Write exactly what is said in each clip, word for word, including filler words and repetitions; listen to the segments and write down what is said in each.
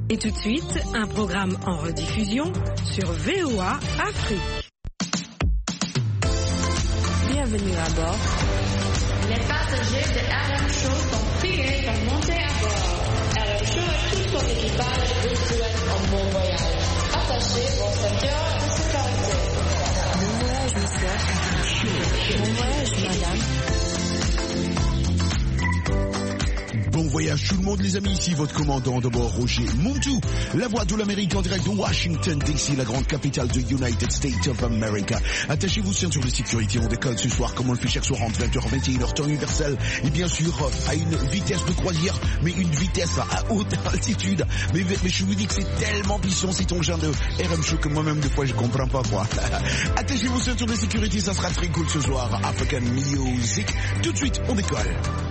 Et tout de suite, un programme en rediffusion sur V O A Afrique. Bienvenue à bord. Les passagers de R M Show sont priés de monter à bord. R M Show et tout son équipage vous souhaitent un bon voyage. Attachez vos ceintures de sécurité. Bon voyage, monsieur. Bon voyage, madame. Bon voyage tout le monde les amis, ici votre commandant de bord Roger Muntu, la voix de l'Amérique en direct de Washington D C, la grande capitale de United States of America. Attachez-vous ceinture de sécurité, on décolle ce soir comme on le fait chaque soir entre vingt heures vingt et une heures temps universel et bien sûr à une vitesse de croisière, mais une vitesse à haute altitude. Mais, mais je vous dis que c'est tellement puissant cet engin de R M Show que moi-même des fois je comprends pas quoi. Attachez-vous ceinture de sécurité, ça sera très cool ce soir. African Music, tout de suite on décolle.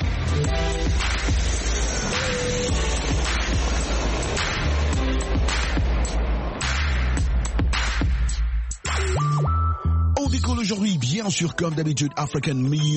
On décolle aujourd'hui, bien sûr, comme d'habitude, African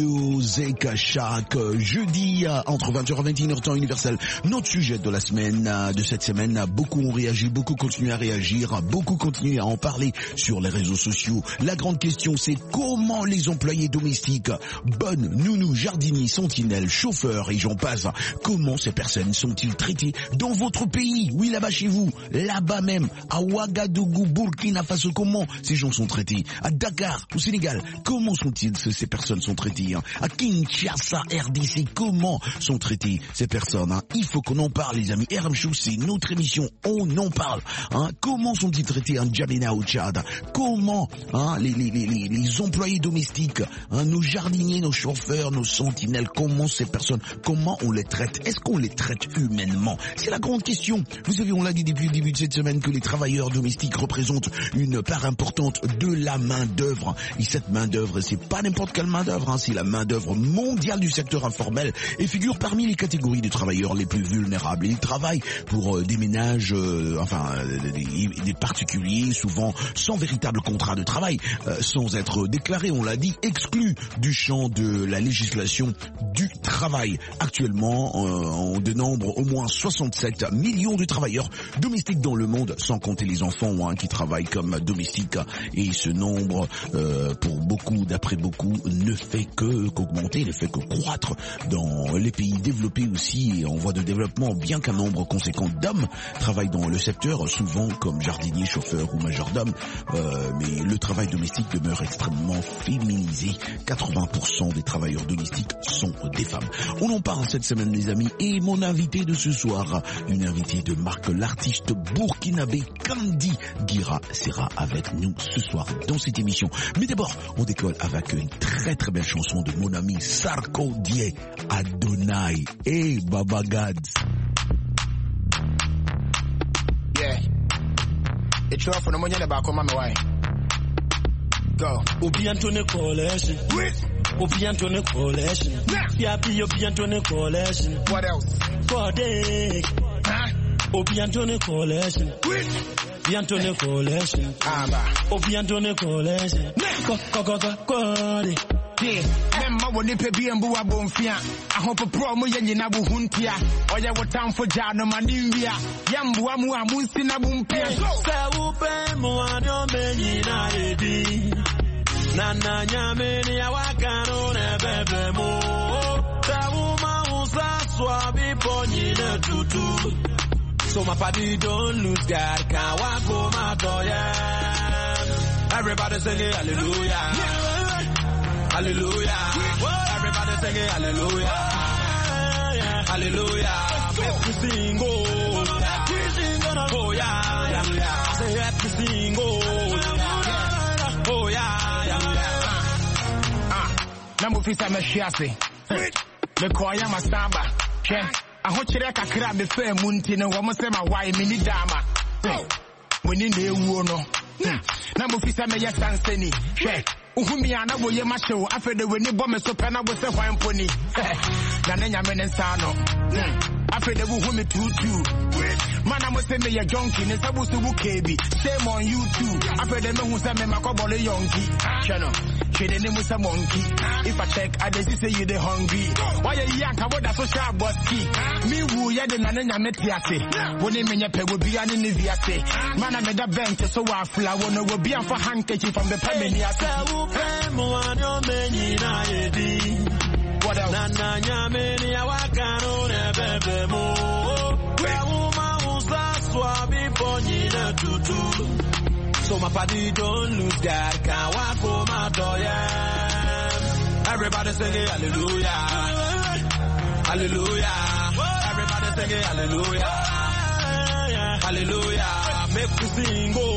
Music, chaque jeudi, entre vingt heures et vingt et une heures temps universel. Notre sujet de la semaine, de cette semaine, beaucoup ont réagi, beaucoup continuent à réagir, beaucoup continuent à en parler sur les réseaux sociaux. La grande question, c'est comment les employés domestiques, bonnes, nounous, jardiniers, sentinelles, chauffeurs et j'en passe, comment ces personnes sont-ils traitées dans votre pays? Oui, là-bas chez vous, là-bas même, à Ouagadougou, Burkina Faso, comment ces gens sont traités? À Dakar, au Sénégal, comment sont-ils, ces personnes sont traitées hein? À Kinshasa, R D C, comment sont traitées ces personnes hein? Il faut qu'on en parle les amis. R M Show, c'est notre émission, on en parle hein? Comment sont-ils traités en Djamena au Tchad? Comment hein, les, les, les, les, les employés domestiques, hein, nos jardiniers, nos chauffeurs, nos sentinelles, comment ces personnes, comment on les traite? Est-ce qu'on les traite humainement? C'est la grande question. Vous savez, on l'a dit depuis le début de cette semaine que les travailleurs domestiques représentent une part importante de la main d'œuvre. Et cette main d'œuvre, c'est pas n'importe quelle main d'œuvre, hein, c'est la main d'œuvre mondiale du secteur informel et figure parmi les catégories de travailleurs les plus vulnérables. Ils travaillent pour euh, des ménages, euh, enfin euh, des, des particuliers, souvent sans véritable contrat de travail, euh, sans être déclarés, on l'a dit, exclus du champ de la législation du travail. Actuellement, euh, on dénombre au moins soixante-sept millions de travailleurs domestiques dans le monde, sans compter les enfants hein, qui travaillent comme domestiques. Et ce nombre, euh, pour beaucoup, d'après beaucoup, ne fait que qu'augmenter, ne fait que croître dans les pays développés aussi en voie de développement, bien qu'un nombre conséquent d'hommes travaillent dans le secteur, souvent comme jardiniers, chauffeurs ou majordomes. Euh, mais le travail domestique demeure extrêmement féminisé. quatre-vingts pour cent des travailleurs domestiques sont des femmes. On en parle cette semaine les amis et mon invité de ce soir, une invitée de marque, l'artiste burkinabé Kandi Gira sera avec nous ce soir dans cette émission. Mais d'abord, on décolle avec une très très belle chanson de mon ami Sarkodie Adonai. Hey Baba Gads. Yeah. It's off on the money about come on my way. Go. Obi Antone Coalition. Obi Antone Coalition. Yapi Obi Antone Coalition. What else? Kode. Huh? Obi Antone Coalition. Obi Antone Coalition. Aba. Obi Antone Coalition. Ko ko ko ko Kode. Yeah, memma woni pe bi embu abonfia. Ahopo pro mo ye nyina bu huntia. Oya wo time for jano manimia. Yambu amu amunsi na bumpia. Se upe mo anyo menyina edi. Nana nyame ni awakano ne bebe mo. Se uma usa swabi ponyina tutu. So my party don't lose God, can't walk home my doyen. Everybody sing it, hallelujah. Hallelujah. Everybody sing it, hallelujah. Hallelujah. Make me sing, oh. Oh, yeah, yeah. Say happy sing, oh. Oh, yeah, yeah. Ah, namu fisa me shiase. Me koya masamba. Che. Aho kire kakra me fa munti no wo mo se ma wai me ni dama. Woni na ewu no. Na mo fisa me yesanseni. Hwe. Uhumi ana wo ye ma hyew afede weni bo me so pe na bo se hwan poni. Na na nya me nsa no. Afede wo humi tutu. Mana mo se me ye jonki ne sabu su bu kebi. Same on YouTube. Afede me hu se me makobole yonki. Hwe no. She the name is a monkey. If I check, I just say you the hungry. Why you yank about that social bossy? Me woo ya the nana metiate. When they mean your pay will be an inviate. Man, I made a bench so I fly. I wanna go be on for handkerchief from the family. I said, what else? Nana nyameni ya wakano nebebe mo. Weuma usa swabi ponyi na tutu. So my party don't lose God, can't walk home out of yeah. Everybody sing it, hallelujah, hallelujah. Everybody sing it, hallelujah, hallelujah. Make you sing, oh,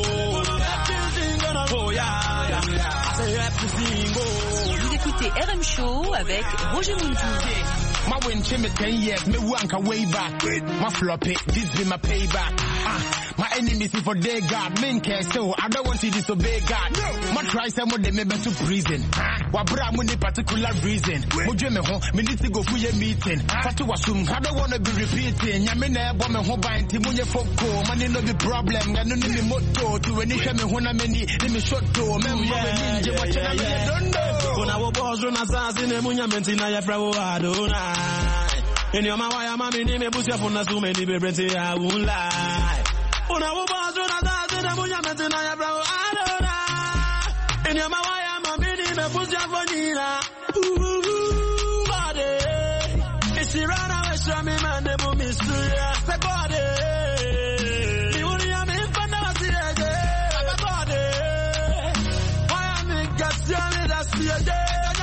oh yeah, yeah. I say have to sing, oh. Vous écoutez R M Show avec Roger Muntou. My win chim ten years, me wank way back. My floppy, this be my payback. Ah, my enemies for their God, men care so I don't want to disobey God. My try some of them me to prison. What brought me particular reason? Mo dream me home, me need to go for your meeting. Fatu assume I don't want to be repeating. Ya me na bo me home by nti mo ye foko. Money no be problem, ga no ni me moto. To any share me hona me ni, ni me short to. Me mo me ninja watch na me don't know. When I was born on assassin, mo nya menti na ya fra wo adona. In your mawaya mami ni me busia funa su me di bebrente I won't lie. Una wo bazu na da de mo nya menti na ya bra adora. In your mawaya mami ni me busia fonina. Ooh body. It's run away from me man de mo misuya. Se body. Ni woni ya me fana wasiege. Se body. Why am I got you that's the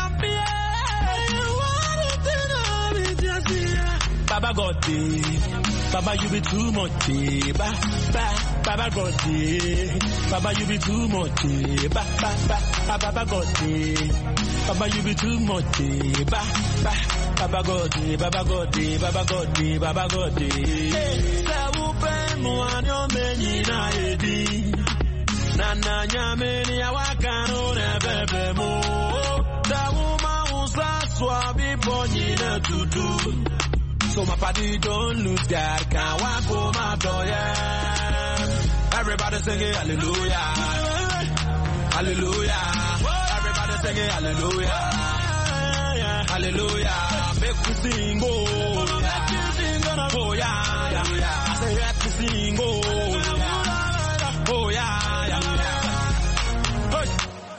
Baba God, Baba you be too much, ba ba. Baba God, Baba you be too much, ba ba ba. Baba God, Baba you be too much, ba ba. Baba God, Baba God, Baba God, Baba God. Sabu pe muanyo meni na edi, nana nyameni awakano ne bebe mo. Sabu ma usa swabi ponyi na tutu. So my party don't lose God, can't walk home after yeah. Everybody sing it, hallelujah, hallelujah. Everybody sing it, hallelujah, hallelujah. Make you sing, oh, oh yeah, yeah. I say have to sing, oh, oh yeah, yeah. Hey.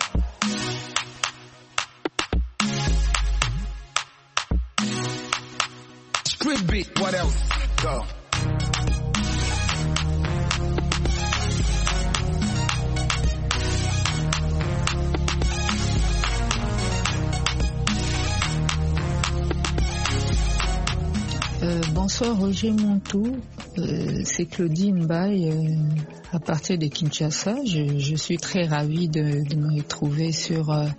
Street beat, what else? Go. Euh, bonsoir Roger Muntou, euh, c'est Claudine Baye euh, à partir de Kinshasa. Je, je suis très ravie de, de me retrouver sur euh,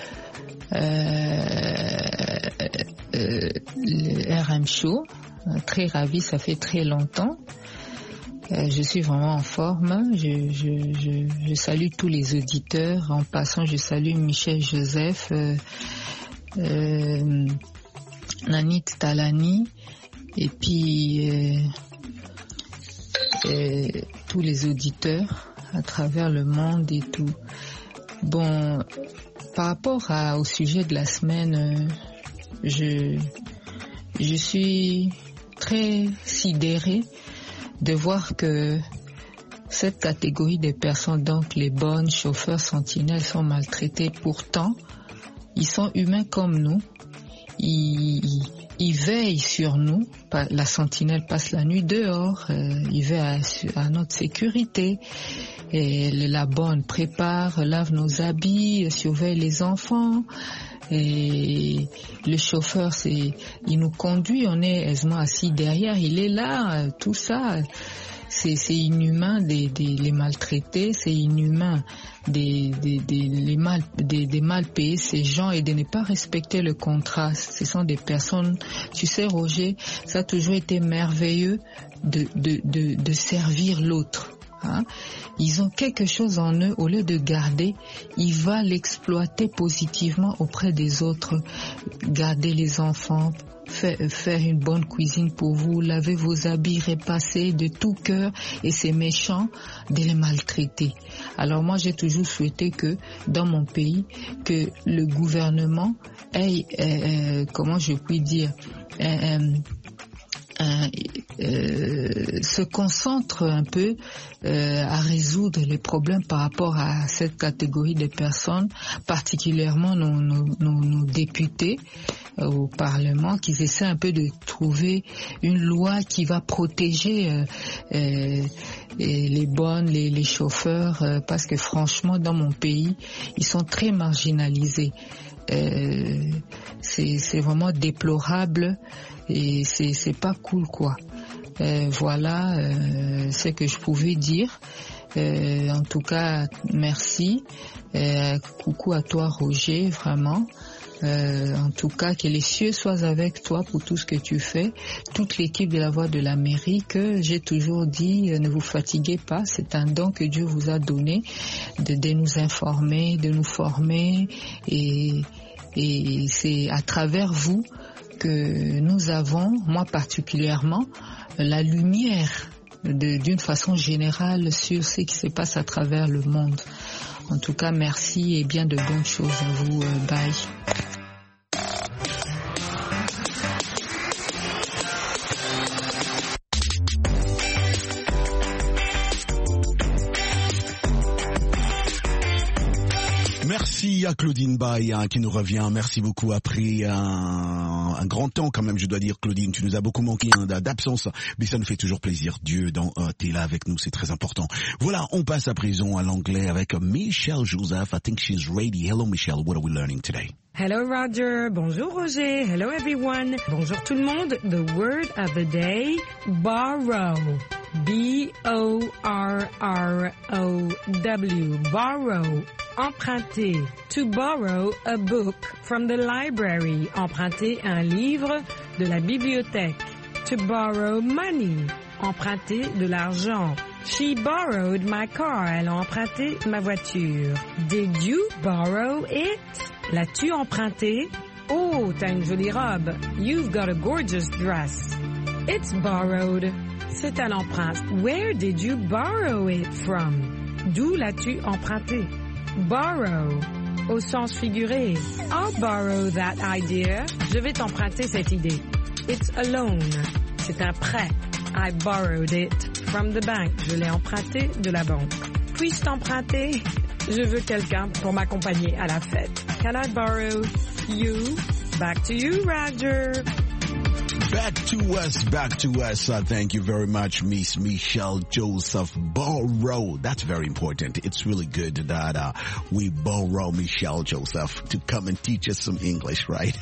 euh, euh, le R M Show. Très ravie, ça fait très longtemps. Euh, je suis vraiment en forme. Je, je, je, je salue tous les auditeurs. En passant, je salue Michel Joseph, euh, euh, Nanit Talani, et puis euh, euh, tous les auditeurs à travers le monde et tout. Bon, par rapport à, au sujet de la semaine, euh, je, je suis très sidérée de voir que cette catégorie de personnes, donc les bonnes chauffeurs sentinelles, sont maltraités. Pourtant, ils sont humains comme nous. Ils, ils, ils veillent sur nous. La sentinelle passe la nuit dehors. Euh, ils veillent à, à notre sécurité. Et la bonne prépare, lave nos habits, surveille les enfants. Et le chauffeur, c'est, il nous conduit, on est aisément assis derrière, il est là, tout ça. C'est, c'est inhumain de, de les maltraiter, c'est inhumain de, de, de les mal, de, de mal payer ces gens et de ne pas respecter le contrat. Ce sont des personnes, tu sais Roger, ça a toujours été merveilleux de, de, de, de servir l'autre. Hein. Ils ont quelque chose en eux, au lieu de garder, ils vont l'exploiter positivement auprès des autres. Garder les enfants, faire, faire une bonne cuisine pour vous, laver vos habits, repasser de tout cœur, et c'est méchant de les maltraiter. Alors moi j'ai toujours souhaité que dans mon pays, que le gouvernement ait, euh, comment je puis dire, euh, Euh, euh, se concentre un peu euh, à résoudre les problèmes par rapport à cette catégorie de personnes, particulièrement nos, nos, nos, nos députés euh, au Parlement, qu'ils essaient un peu de trouver une loi qui va protéger euh, euh, les bonnes, les, les chauffeurs, euh, parce que franchement, dans mon pays, ils sont très marginalisés. Euh, c'est, c'est vraiment déplorable et c'est, c'est pas cool quoi. Euh, voilà euh, ce que je pouvais dire. Euh, en tout cas, merci. Euh, coucou à toi Roger, vraiment. Euh, en tout cas, que les cieux soient avec toi pour tout ce que tu fais. Toute l'équipe de la Voix de l'Amérique, j'ai toujours dit, euh, ne vous fatiguez pas. C'est un don que Dieu vous a donné de, de nous informer, de nous former. Et, et c'est à travers vous que nous avons, moi particulièrement, la lumière de, d'une façon générale sur ce qui se passe à travers le monde. En tout cas, merci et bien de bonnes choses à vous. Euh, bye. Merci à Claudine Bay hein, qui nous revient. Merci beaucoup après un, un grand temps quand même, je dois dire Claudine, tu nous as beaucoup manqué hein, d'absence, mais ça nous fait toujours plaisir. Dieu, dans, euh, t'es là avec nous, c'est très important. Voilà, on passe à présent à l'anglais avec Michelle Joseph. I think she's ready. Hello Michelle, what are we learning today? Hello Roger, bonjour Roger, hello everyone, bonjour tout le monde. The word of the day, borrow. B O R R O W, borrow, emprunter. To borrow a book from the library, emprunter un livre de la bibliothèque. To borrow money, emprunter de l'argent. She borrowed my car, elle a emprunté ma voiture. Did you borrow it? L'as-tu emprunté? Oh, t'as une jolie robe. You've got a gorgeous dress. It's borrowed. C'est à l'emprunt. Where did you borrow it from? D'où l'as-tu emprunté? Borrow, au sens figuré. I'll borrow that idea. Je vais t'emprunter cette idée. It's a loan. C'est un prêt. I borrowed it from the bank. Je l'ai emprunté de la banque. Puis-je t'emprunter? Je veux quelqu'un pour m'accompagner à la fête. Can I borrow you? Back to you, Roger. Back to us, back to us. Uh, thank you very much, Miss Michelle Joseph. Borrow. That's very important. It's really good that uh, we borrow Michelle Joseph to come and teach us some English, right?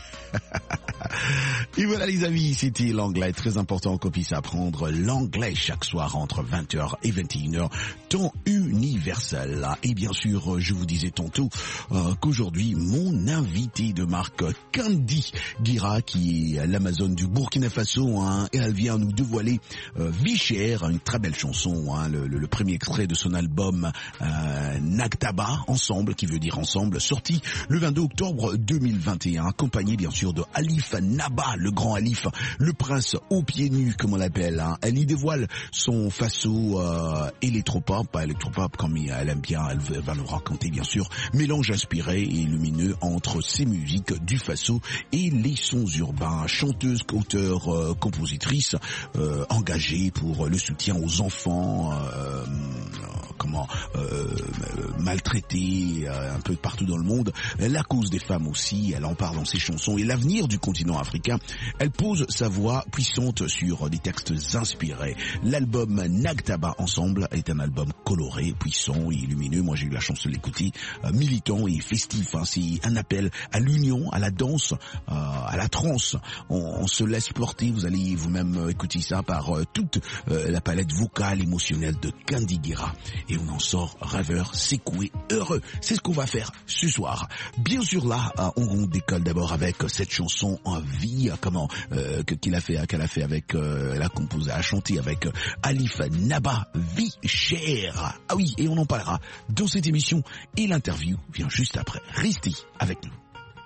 Et voilà les amis, c'était l'anglais. Très important qu'on puisse apprendre l'anglais chaque soir entre vingt heures et vingt et une heures, temps universel. Et bien sûr, je vous disais tantôt euh, qu'aujourd'hui, mon invité de marque, Kandi Guira, qui est l'Amazone du Burkina Faso, hein, et elle vient nous dévoiler euh, Vie chère, une très belle chanson, hein, le, le, le premier extrait de son album euh, Nagtaba, Ensemble, qui veut dire ensemble, sorti le vingt-deux octobre deux mille vingt et un, accompagné bien sûr de Alif Naba, le grand Alif, le prince aux pieds nus, comme on l'appelle. Hein. Elle y dévoile son faso euh, électropop, pas électropop comme elle aime bien, elle va nous raconter bien sûr, mélange inspiré et lumineux entre ses musiques du faso et les sons urbains. Chanteuse, auteure, euh, compositrice, euh, engagée pour le soutien aux enfants, euh, comment euh, maltraités euh, un peu partout dans le monde, la cause des femmes aussi, elle en parle dans ses chansons et l'avenir du continent africain. Elle pose sa voix puissante sur des textes inspirés. L'album Nagtaba Ensemble est un album coloré, puissant et lumineux. Moi j'ai eu la chance de l'écouter, euh, militant et festif. Hein. C'est un appel à l'union, à la danse, euh, à la trance. On, on se laisse porter, vous allez vous-même écouter ça par euh, toute euh, la palette vocale émotionnelle de Kandi Guira. et on en sort rêveur, secoué, heureux. C'est ce qu'on va faire ce soir. Bien sûr là, on décolle d'abord avec cette chanson en vie, comment euh, qu'il a fait, qu'elle a fait avec, euh, elle a composé, a chanté avec euh, Alif Naba, Vie chère. Ah oui, et on en parlera dans cette émission et l'interview vient juste après. Restez avec nous.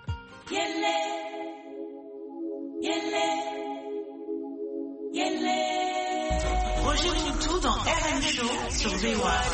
Rejoignez tout dans R M Show sur V O A.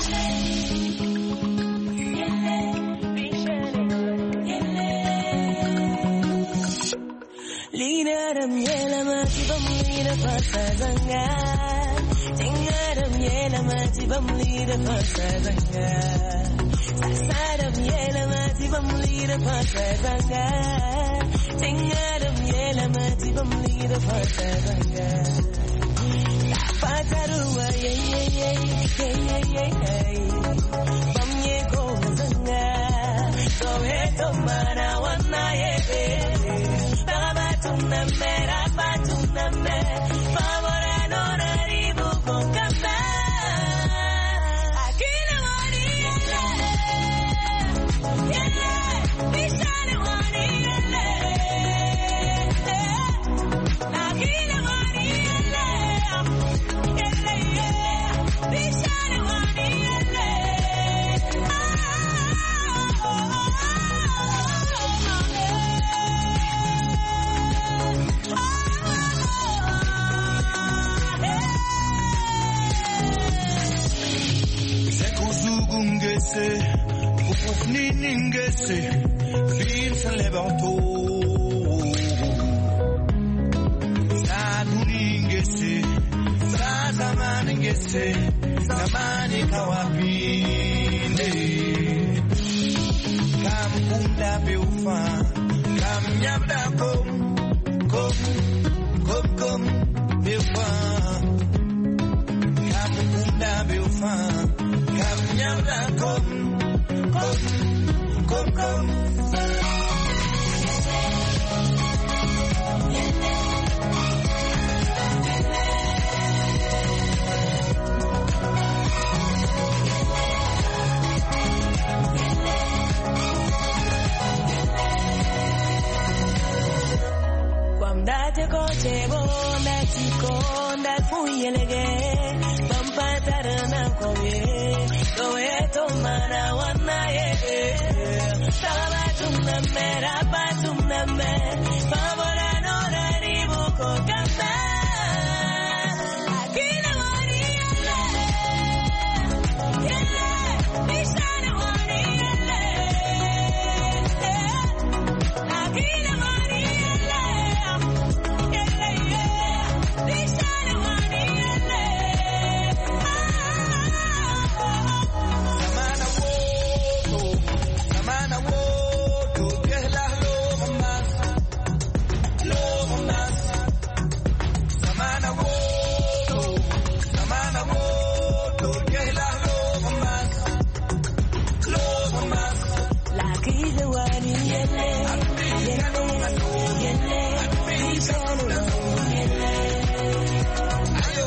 Lidaram yela matibam lida fasazanga Tingaram yela matibam lida fasazanga Sasaram yela matibam lida fasazanga Tingaram yela matibam lida fasazanga Fataruwa ye ye ye ye ye ye ye Bam ye go zanga So eto mana wana ye Babatuname, rabatuname, favore non arrivo con caffè. Aquí le mani yelle, yelle, pisane mani yelle, aquí le mani yelle, yelle yelle, pisane mani yelle. Nini ngese, fin se levantó. Saduni ngese, Sazamani ngese, Zamani kawapinde. Kam kunda beufa, kam nyabda kom, kom, kom kom beufa. Kam kunda beufa, kam nyabda kom. Come, come, come. Quandate coche bonda chiconda fuyelege pampatarana koye doe tomara wana ye Sabatuname rabatuname favora non arrivo con caffè Aquí le mani yelle yelle pisane mani yelle Aquí le mani yelle yelle yelle pisane mani yelle Samana woto, kehla lo mas, lo mas. Samana woto, samana woto, kehla lo mas, lo mas. La kide wani yele, yele, yele, pisane mani yele. Ayo.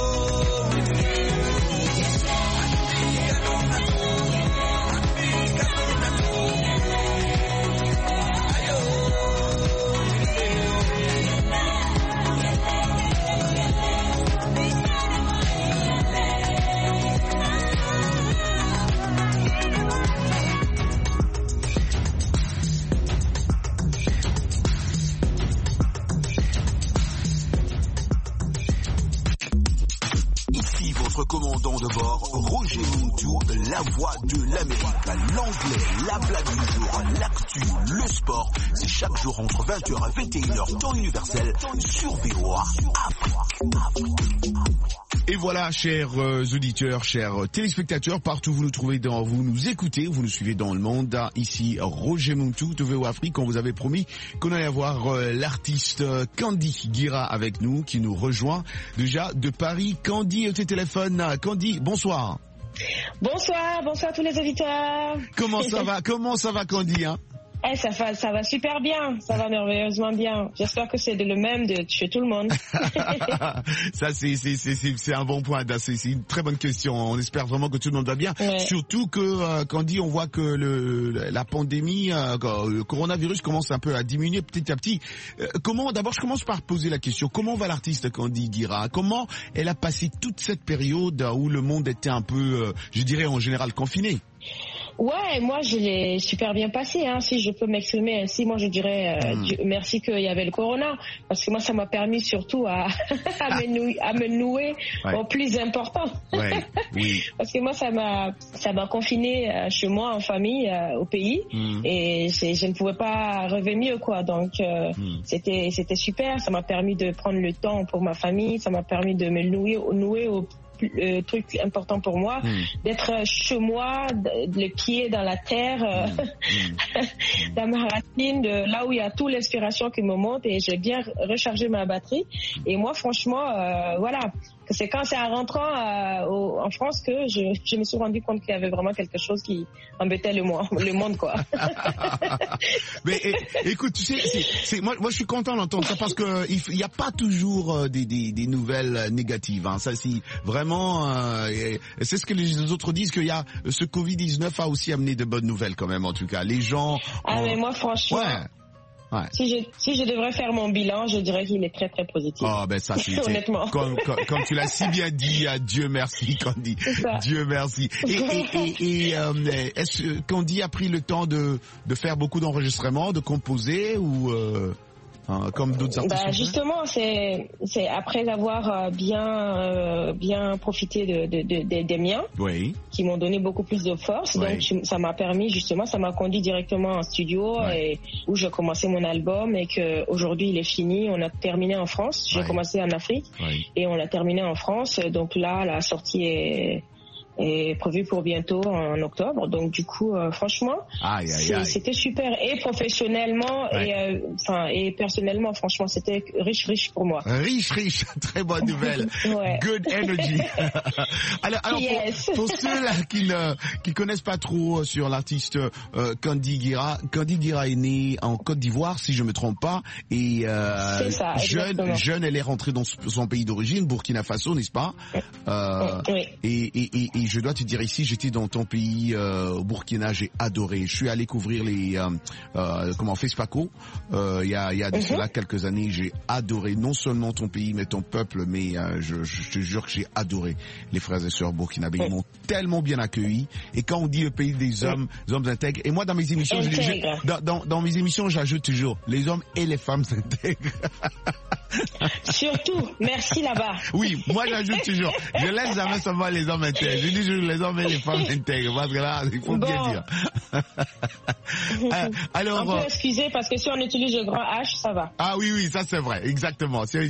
Commandant de bord, Roger Muntu, la voix de l'Amérique, l'anglais, la blague du jour, l'actu, le sport, c'est chaque jour entre vingt heures et vingt et une heures temps universel sur V O A Afrique. Et voilà, chers euh, auditeurs, chers téléspectateurs, partout vous nous trouvez, dans, vous nous écoutez, vous nous suivez dans le monde. Ici, Roger Muntu de V O A Afrique. On vous avait promis qu'on allait avoir euh, l'artiste Candy Guira avec nous, qui nous rejoint déjà de Paris. Candy au téléphone. Candy, bonsoir. Bonsoir, bonsoir à tous les auditeurs. Comment ça va? Comment ça va, Candy, hein? Eh, ça va, ça va super bien, ça va merveilleusement bien. J'espère que c'est le même de chez tout le monde. Ça, c'est, c'est, c'est, c'est, c'est un bon point. C'est, c'est une très bonne question. On espère vraiment que tout le monde va bien. Ouais. Surtout que, euh, quand on dit, on voit que le, la pandémie, euh, le coronavirus commence un peu à diminuer petit à petit. Euh, comment, d'abord, je commence par poser la question. Comment va l'artiste Candy Guira? Comment elle a passé toute cette période où le monde était un peu, euh, je dirais, en général confiné? Ouais, moi je l'ai super bien passé, hein, si je peux m'exprimer ainsi. Moi je dirais euh, Mm. Dieu, merci qu'il y avait le corona, parce que moi ça m'a permis surtout à, à, me, nouer, à me nouer Ouais. au plus important. Ouais, oui. Parce que moi ça m'a ça m'a confiné euh, chez moi en famille euh, au pays, Mm. et c'est- je ne pouvais pas rêver mieux quoi. Donc euh, Mm. c'était c'était super. Ça m'a permis de prendre le temps pour ma famille. Ça m'a permis de me nouer nouer au le truc important pour moi, Mm. d'être chez moi, d- les pieds dans la terre, euh, Mm. dans ma racine, de là où il y a toute l'inspiration qui me monte, et j'ai bien rechargé ma batterie. Et moi, franchement, euh, voilà, c'est quand c'est en rentrant euh, au- en France que je, je me suis rendu compte qu'il y avait vraiment quelque chose qui embêtait le monde, le monde quoi. Mais é- écoute, tu sais, c'est, c'est, moi, moi, je suis content d'entendre ça parce que il n'y a pas toujours euh, des, des, des nouvelles euh, négatives. Hein. Ça, c'est vraiment, euh, et c'est ce que les autres disent, qu'il y a ce covid dix-neuf a aussi amené de bonnes nouvelles quand même. En tout cas, les gens. Ah ont- mais moi, franchement. Ouais. Ouais. Si je, si je devrais faire mon bilan, je dirais qu'il est très très positif. Oh ben ça c'est, c'est- Honnêtement. comme, comme, comme tu l'as si bien dit, euh, Dieu merci Candy, C'est ça. Dieu merci. Et, et, et, et euh, est-ce que Candy a pris le temps de, de faire beaucoup d'enregistrements, de composer ou euh, hein, comme d'autres artistes Bah, ont fait? justement, c'est c'est après avoir euh, bien euh, bien profité de, de, de, de- des miens Oui. qui m'ont donné beaucoup plus de force. Ouais. Donc je- ça m'a permis justement, ça m'a conduit directement en studio, Ouais. et où j'ai commencé mon album, et que aujourd'hui il est fini. On a terminé en France. J'ai Ouais. commencé en Afrique Oui. et on l'a terminé en France. Donc là, la sortie est est prévue pour bientôt en octobre. Donc du coup, euh, franchement, Aïe aïe c'est- aïe. c'était super, et professionnellement Ouais. et euh, enfin et personnellement, franchement, c'était riche riche pour moi. Riche, riche, très bonne nouvelle. Ouais. Good energy. alors, alors pour, Yes. pour ceux-là qui ne qui connaissent pas trop sur l'artiste euh, Candy Guira, Candy Guira est née en Côte d'Ivoire, si je me trompe pas, et euh, C'est ça, jeune, exactement. jeune, elle est rentrée dans son pays d'origine, Burkina Faso, n'est-ce pas? Euh, Oui. et, et, et, et je dois te dire ici, j'étais dans ton pays, euh, au Burkina, j'ai adoré. Je suis allé couvrir les, euh, euh, comment, FESPACO, euh, il y a, il y a de Mhm. cela quelques années. J'ai adoré non seulement ton pays, mais ton peuple, mais euh, je, je te jure que j'ai adoré les frères et sœurs burkinabés. Ils Mhm. m'ont tellement bien accueilli. Et quand on dit le pays des hommes, des hommes intègres, et moi dans mes émissions, je, je- Intègres. dans, dans, dans mes émissions, j'ajoute toujours les hommes et les femmes intègres. Surtout, merci là-bas. Oui, moi j'ajoute toujours. Je laisse jamais seulement les hommes intègres. Je dis toujours les hommes et les femmes intègres. Parce que là, il faut bien Bon. dire. Euh, alors, On peut euh, excuser parce que si on utilise le grand H, ça va. ah oui, oui, ça c'est vrai, exactement. C'est-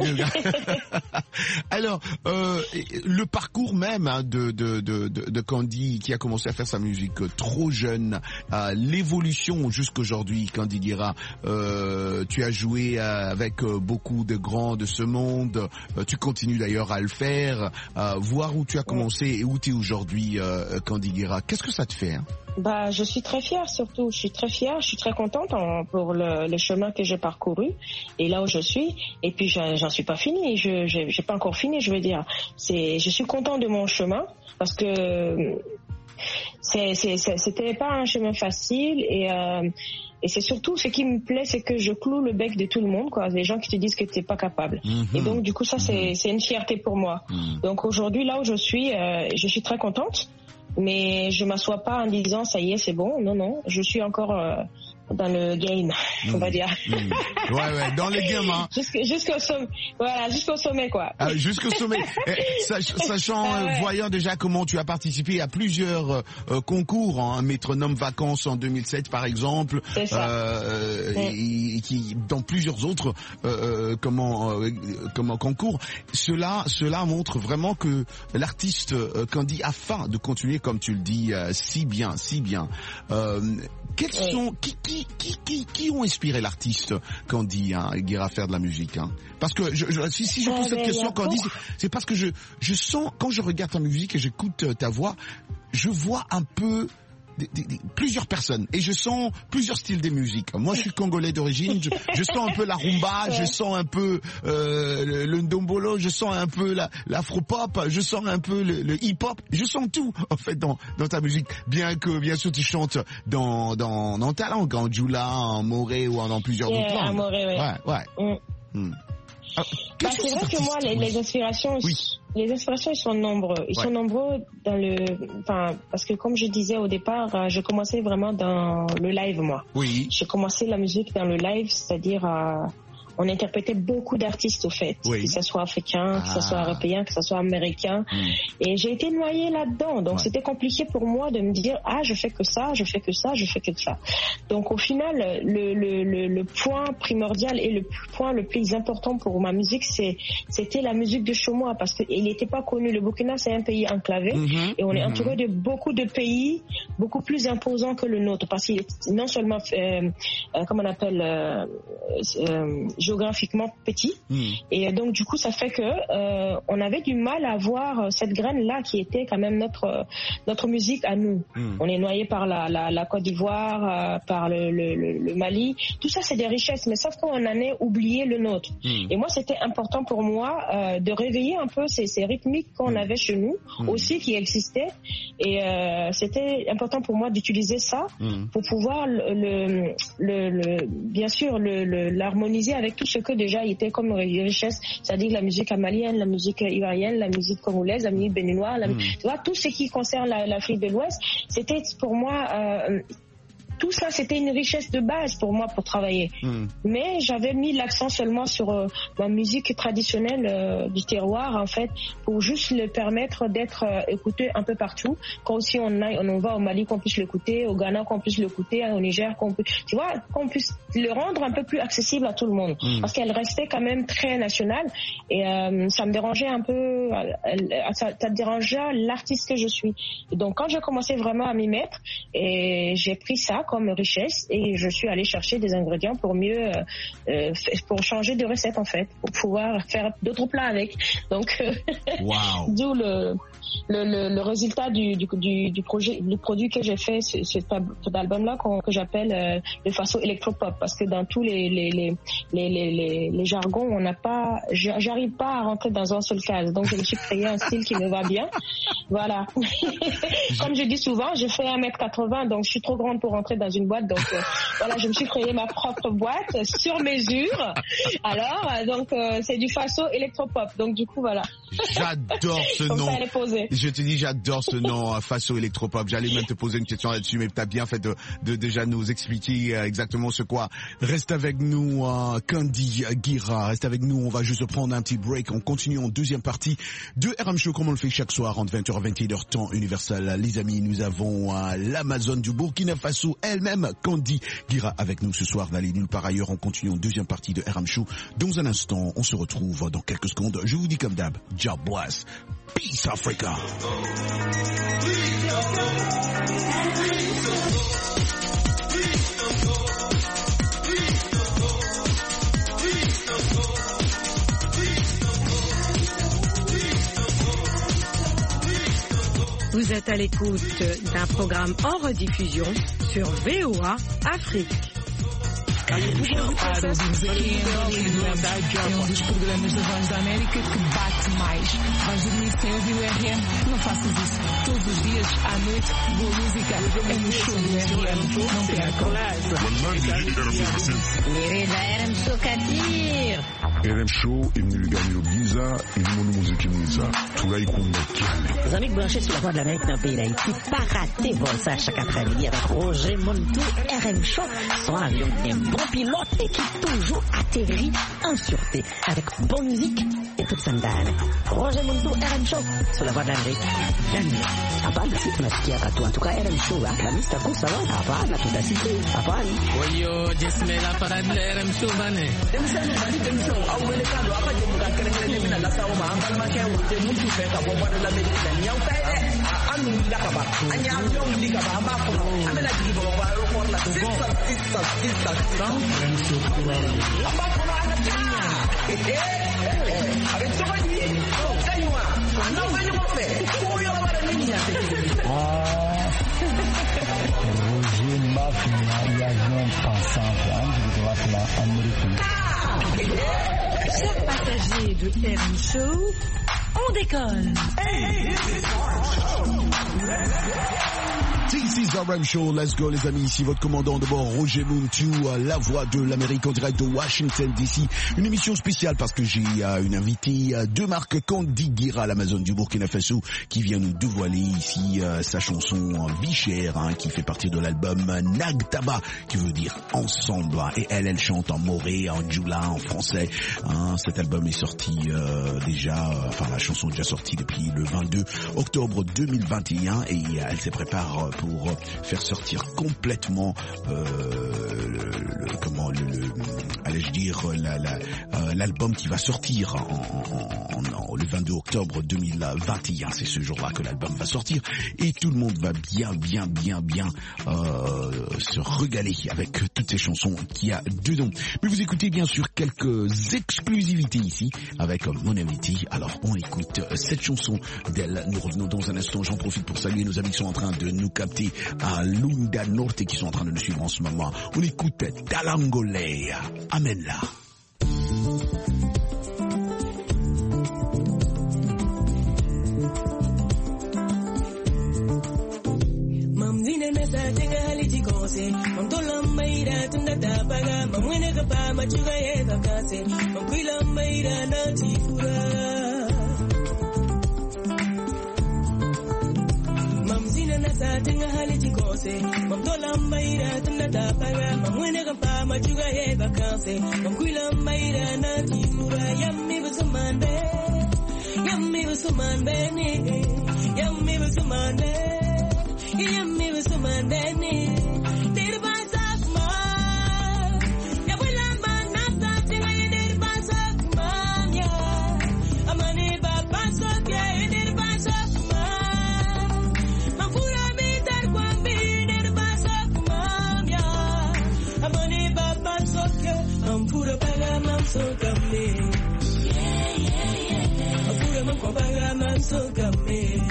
Alors, euh, le parcours même hein, de, de, de, de, de Candy qui a commencé à faire sa musique euh, trop jeune, euh, l'évolution jusqu'aujourd'hui, Candy Guira, euh, tu as joué euh, avec euh, beaucoup de grands de ce monde, euh, tu continues d'ailleurs à le faire, euh, voir où tu as commencé et où tu es aujourd'hui, euh, Candy Guira, qu'est-ce que ça te fait hein? Bah, je suis très fière surtout. Je suis très fière. Je suis très contente en- pour le, le chemin que j'ai parcouru et là où je suis. Et puis, j'en j'en suis pas fini. Je j'ai j'ai pas encore fini. Je veux dire, c'est. Je suis contente de mon chemin parce que c'est c'est c'est- c'était pas un chemin facile et. Euh, Et c'est surtout ce qui me plaît, c'est que je cloue le bec de tout le monde, quoi. Les gens qui te disent que t'es pas capable. Mm-hmm. Et donc, du coup, ça, c'est c'est une fierté pour moi. Mm. Donc aujourd'hui, là où je suis, euh, je suis très contente. Mais je m'assois pas en disant ça y est, c'est bon. Non, non, je suis encore euh, dans le game, on va dire. Mm. Ouais, ouais, dans les gamins. Hein. Jusque- Jusqu'au sommet, voilà, jusqu'au sommet, quoi. Ah, jusqu'au sommet. Eh, sach- sachant, Ah ouais. euh, voyant déjà comment tu as participé à plusieurs euh, euh, concours, hein, Métronome Vacances en deux mille sept par exemple, C'est ça. euh, Ouais. et, et qui dans plusieurs autres euh, euh, comment euh, comment concours. Cela cela montre vraiment que l'artiste euh, Candy a faim de continuer comme tu le dis euh, si bien si bien. Euh, quels Oui. sont qui qui qui qui qui ont inspiré l'artiste Candy hein, Guira à faire de la musique hein? Parce que je, je, si, si je Ah, pose cette ben, question, il y a Candy, beaucoup. c'est- c'est parce que je, je sens, quand je regarde ta musique et j'écoute euh, ta voix, je vois un peu des, des, des, plusieurs personnes et je sens plusieurs styles de musique. Moi, je suis congolais d'origine, je, je sens un peu la rumba, ouais. je sens un peu euh, le, le ndombolo, je sens un peu la, l'afro-pop, je sens un peu le, le hip-hop, je sens tout en fait dans, dans ta musique. Bien que, bien sûr, tu chantes dans dans, dans ta langue, en djoula, en moré ou en dans plusieurs yeah, autres langues. En moré, oui. Ouais, ouais. Mm. Mm. Ah, bah, c'est vrai que moi, les, les inspirations, oui. les inspirations, ils sont nombreux. Ils ouais. sont nombreux dans le, enfin, parce que comme je disais au départ, je commençais vraiment dans le live, moi. Oui. J'ai commencé la musique dans le live, c'est-à-dire à, on interprétait beaucoup d'artistes au fait, oui. que ce soit africain, ah. que ce soit européen, que ce soit américain. Mm. Et j'ai été noyée là-dedans. Donc ouais. c'était compliqué pour moi de me dire, ah, je fais que ça, je fais que ça, je fais que ça. Donc au final, le, le, le, le point primordial et le point le plus important pour ma musique, c'est, c'était la musique de Chomois, parce qu'il n'était pas connu. Le Burkina, c'est un pays enclavé mm-hmm. et on est mm-hmm. entouré de beaucoup de pays beaucoup plus imposants que le nôtre, parce qu'il est non seulement, euh, euh, comment on appelle, euh, euh, géographiquement petit mmh. et donc du coup ça fait que euh, on avait du mal à voir cette graine là qui était quand même notre notre musique à nous. Mmh. On est noyé par la, la, la Côte d'Ivoire, euh, par le, le, le Mali, tout ça c'est des richesses, mais sauf qu'on en a oublié le nôtre. Mmh. Et moi c'était important pour moi euh, de réveiller un peu ces, ces rythmiques qu'on mmh. avait chez nous mmh. aussi, qui existaient, et euh, c'était important pour moi d'utiliser ça mmh. pour pouvoir le, le, le, le bien sûr le, le, l'harmoniser avec tout ce que déjà était comme richesse, c'est-à-dire la musique malienne, la musique ivoirienne, la musique congolaise, la musique béninoise, la, mm. tu vois, tout ce qui concerne la, l'Afrique de l'Ouest, c'était pour moi euh, tout ça, c'était une richesse de base pour moi pour travailler. Mm. Mais j'avais mis l'accent seulement sur euh, ma musique traditionnelle euh, du terroir, en fait, pour juste le permettre d'être euh, écouté un peu partout. Quand aussi on, a, on va au Mali, qu'on puisse l'écouter, au Ghana, qu'on puisse l'écouter, au Niger, qu'on puisse, tu vois, qu'on puisse le rendre un peu plus accessible à tout le monde. Mm. Parce qu'elle restait quand même très nationale. Et euh, ça me dérangeait un peu, ça, ça dérangeait l'artiste que je suis. Et donc quand j'ai commencé vraiment à m'y mettre, et j'ai pris ça comme richesse et je suis allée chercher des ingrédients pour mieux euh, pour changer de recette en fait, pour pouvoir faire d'autres plats avec. Donc euh, wow. d'où le le, le le résultat du du du, du projet du produit que j'ai fait, ce, cet album là que j'appelle euh, le faso électropop, parce que dans tous les les les les les, les, les jargons on n'a pas, j'arrive pas à rentrer dans un seul case, donc je me suis créé un style qui me va bien. Voilà. Comme je dis souvent, je fais un mètre quatre-vingts, donc je suis trop grande pour rentrer dans une boîte, donc euh, voilà, je me suis créé ma propre boîte sur mesure. Alors euh, donc euh, c'est du faso électropop, donc du coup voilà. J'adore ce Comme nom. Ça, elle est posée. Je te dis, j'adore ce nom, euh, faso électropop. J'allais même te poser une question là-dessus, mais t'as bien fait de, de déjà nous expliquer euh, exactement ce quoi. Reste avec nous, euh, Candy Guira. Reste avec nous. On va juste prendre un petit break. On continue en deuxième partie de R M Show, comme on le fait chaque soir entre vingt heures et vingt et une heures temps universel. Les amis, nous avons euh, l'Amazone du Burkina Faso elle-même, Candy Guira, avec nous ce soir. N'allez nulle part ailleurs. On continue en deuxième partie de R M Show. Dans un instant, on se retrouve dans quelques secondes. Je vous dis comme d'hab, God bless. Peace Africa. Vous êtes à l'écoute d'un programme en rediffusion sur V O A Afrique. É um dos programas da Voz da América que bate mais. Vais dormir sem ouvir o R M? Não faças isso. Todos os dias, à noite, boa música é no show do R M. Não percam. Querida R M Show Kadir. R M Show imniliganiro bwiza irimo n'umuziki mwiza turayikunda cyane. Les amis branchés sur la Voix de l'Amérique dans le pays d'Haïti, pas rater bon ça chaque après-midi avec Roger Montou. R M Show, son avion est bon pilote et qui toujours atterrit en sûreté avec bonne musique et toute sa mdane. Roger Montou, R M Show sur la Voix de l'Amérique. Hapana, si tunasikia katu. En tout cas, R M Show, la mista kusa wa hapana, tutasikia. Hapana. Oyo, jesmela para de R M Show bane. Demsani bani demsani au wele kando apa je muka kere kere mina la sawo ma ambal ma ke wote mutu fe ka bo Voix de l'Amérique dan yaw tay de anu ndaka ba anya yo ndika ba ba ko amena jigi bo ba ro ko la sisa sisa sisa R M Show kura aba ko ana tinya eh eh avec toi ni kaywa non venyo mo fe ko yo ba ni nya ah Roger Mafia, l'avion pensant de droite là, américain. Chers passagers de R M Show, on décolle. This is R M Show, let's go les amis, ici votre commandant de bord Roger Muntu, la voix de l'Amérique en direct de Washington D C. Une émission spéciale parce que j'ai euh, une invitée euh, de marque Candy Guira, l'Amazone du Burkina Faso, qui vient nous dévoiler ici euh, sa chanson euh, Vie chère, hein, qui fait partie de l'album euh, Nagtaba, qui veut dire ensemble. Hein, et elle, elle chante en moré, en djoula, en français. Hein, cet album est sorti euh, déjà, euh, enfin la chanson est déjà sortie depuis le vingt-deux octobre deux mille vingt et un et euh, elle se prépare euh, pour faire sortir complètement euh, le, le, comment le, le allais-je dire la, la, euh, l'album qui va sortir en, en, en, en, le vingt-deux octobre deux mille vingt et un. C'est ce jour-là que l'album va sortir et tout le monde va bien bien bien bien euh, se régaler avec toutes ces chansons qu'il y a dedans. Mais vous écoutez bien sûr quelques exclusivités ici avec mon invité. Alors on écoute cette chanson d'elle. Nous revenons dans un instant. J'en profite pour saluer nos amis qui sont en train de nous capter à Lunda Norte qui sont en train de nous suivre en ce moment. On écoute Talangolé. Amen là. Mamzine nasa tenga haliti kose Mamtola maira tunda tapaga Mamwene kapa machuga ye kakase Mamkwila maira na tifura Mamzine nasa tenga haliti kose Mamtola maira tunda tapaga Mamwene kapa machuga ye kakase Mamkwila maira na tifura Yammi busumande Yammi busumande Yammi busumande Yammi was a mandani, did by Sakma. Yawilan man, not something I did by Sakma. A money by Pasok, yeah, did by Sakma. Mafura me that one be did by Sakma. A money by Pasok, yeah, I'm put a bagaman so come in. Yeah, yeah, yeah. A put a bagaman so come in.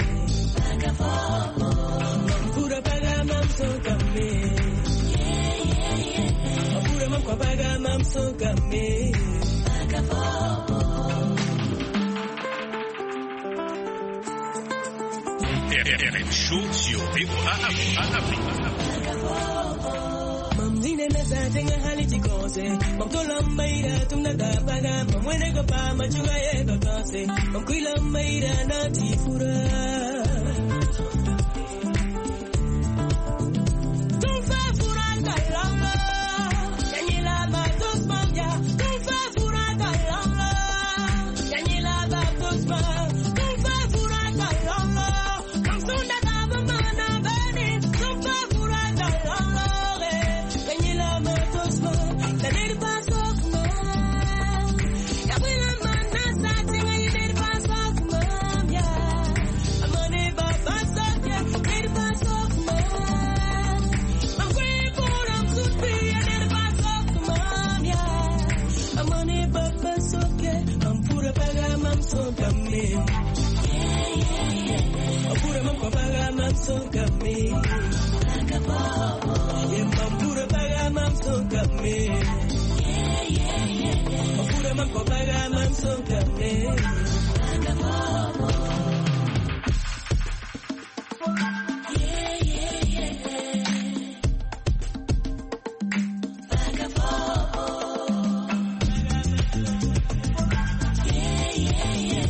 Pura paga mam so kame, yeah yeah yeah. Pura mam kwa paga mam so kame, paga po. R M Show sur V O A Afrique. Mamzine nasa tenga haliti kose, mamtola maira tunda da paga, mamwene kapa machuga ye kakase, mamkwila maira na tifura. So kami, yeah, mampura paga mam so kami, yeah yeah yeah. Mampura mampo paga mam so kami. Yeah yeah yeah. Paga popo. Yeah yeah yeah.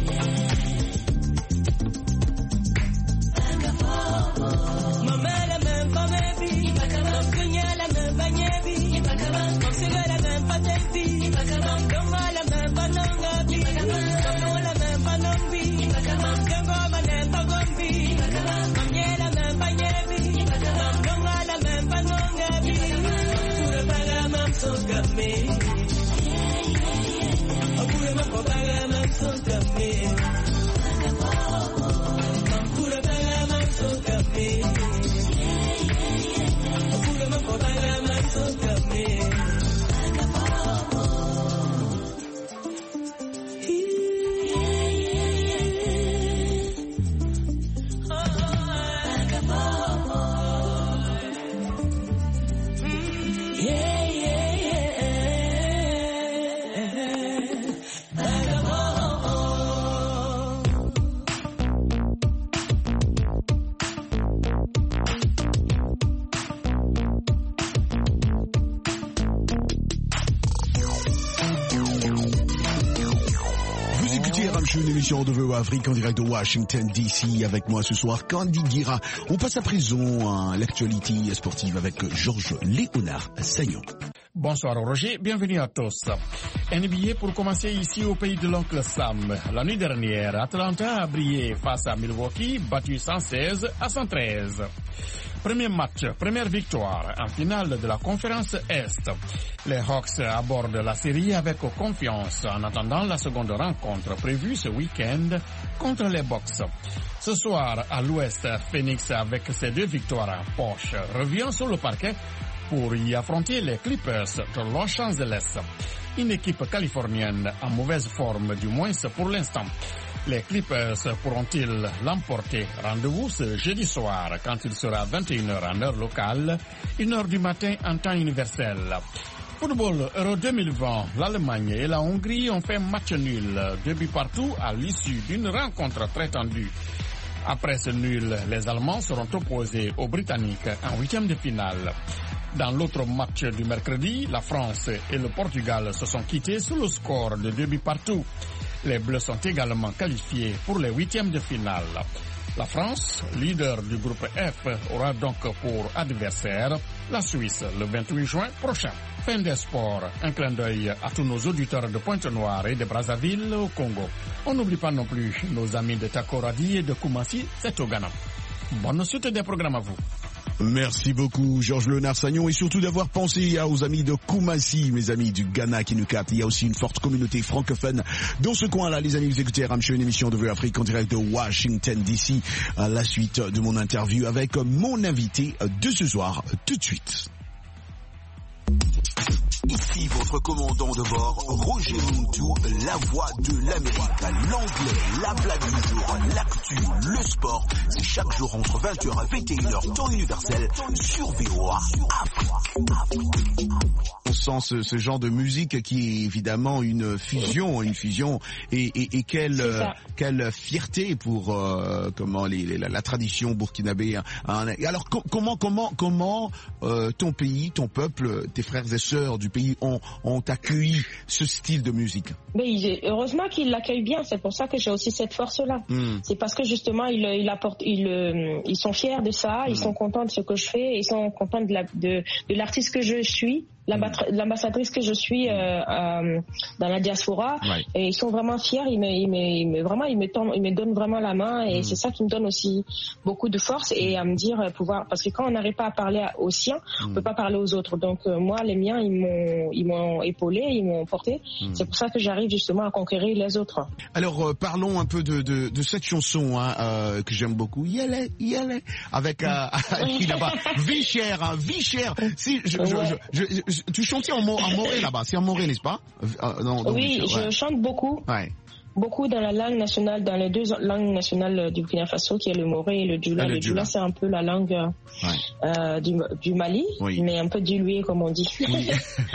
Oh Show, une émission de V O Afrique en direct de Washington D C. Avec moi ce soir, Candy Guira. On passe à présent à l'actualité sportive avec Georges Léonard Sagnon. Bonsoir Roger, bienvenue à tous. N B A pour commencer ici au pays de l'oncle Sam. La nuit dernière, Atlanta a brillé face à Milwaukee, battu cent seize à cent treize. Premier match, première victoire en finale de la conférence Est. Les Hawks abordent la série avec confiance en attendant la seconde rencontre prévue ce week-end contre les Bucks. Ce soir, à l'Ouest, Phoenix, avec ses deux victoires en poche, revient sur le parquet pour y affronter les Clippers de Los Angeles. Une équipe californienne en mauvaise forme, du moins pour l'instant. Les Clippers pourront-ils l'emporter? Rendez-vous ce jeudi soir quand il sera vingt et une heures en heure locale, une heure du matin en temps universel. Football Euro deux mille vingt, l'Allemagne et la Hongrie ont fait match nul, deux buts partout à l'issue d'une rencontre très tendue. Après ce nul, les Allemands seront opposés aux Britanniques en huitième de finale. Dans l'autre match du mercredi, la France et le Portugal se sont quittés sous le score de deux buts partout. Les Bleus sont également qualifiés pour les huitièmes de finale. La France, leader du groupe F, aura donc pour adversaire la Suisse le vingt-huit juin prochain. Fin des sports. Un clin d'œil à tous nos auditeurs de Pointe-Noire et de Brazzaville au Congo. On n'oublie pas non plus nos amis de Takoradi et de Koumassi, c'est au Ghana. Bonne suite des programmes à vous. Merci beaucoup Georges Léonard Sagnon et surtout d'avoir pensé aux amis de Koumassi, mes amis du Ghana qui nous captent. Il y a aussi une forte communauté francophone dans ce coin-là. Les amis, vous écoutez R M Show, une émission de V O Afrique en direct de Washington D C. À la suite de mon interview avec mon invité de ce soir, tout de suite. Ici votre commandant de bord, Roger Muntu, la voix de l'Amérique, l'anglais, la blague du jour, l'actu, le sport. C'est chaque jour entre vingt heures et vingt et une heures, temps universel, sur V O A Afrique. On sent ce, ce genre de musique qui est évidemment une fusion, une fusion, et, et, et quelle, euh, quelle fierté pour euh, comment les, les, la, la tradition burkinabé. Hein. Alors co- comment comment comment euh, ton pays, ton peuple, tes frères et sœurs du pays ont, ont accueilli ce style de musique? Mais heureusement qu'ils l'accueillent bien, c'est pour ça que j'ai aussi cette force-là. Mm. C'est parce que justement ils, ils, apportent, ils, ils sont fiers de ça, mm. ils sont contents de ce que je fais, ils sont contents de, la, de, de l'artiste que je suis. L'ambassadrice que je suis euh, euh, dans la diaspora, ouais. Et ils sont vraiment fiers, ils me, ils me, ils me vraiment, ils me, tendent, ils me donnent vraiment la main, et mmh. c'est ça qui me donne aussi beaucoup de force et à me dire pouvoir, parce que quand on n'arrive pas à parler aux siens, mmh. on peut pas parler aux autres. Donc euh, moi, les miens, ils m'ont, ils m'ont épaulé, ils m'ont porté. Mmh. C'est pour ça que j'arrive justement à conquérir les autres. Alors euh, parlons un peu de, de, de cette chanson hein, euh, que j'aime beaucoup, Yale, Yale, avec euh, qui là-bas, vie chère, hein, vie chère. Si je, ouais. je, je, je tu chantais en, en moré là-bas, c'est en moré, n'est-ce pas? euh, non, non, Oui, je ouais. chante beaucoup. Ouais. Beaucoup dans la langue nationale, dans les deux langues nationales du Burkina Faso, qui est le moré et le djoula. Ah, le, le djoula, c'est un peu la langue ouais. euh, du, du Mali, oui. mais un peu diluée, comme on dit. Oui.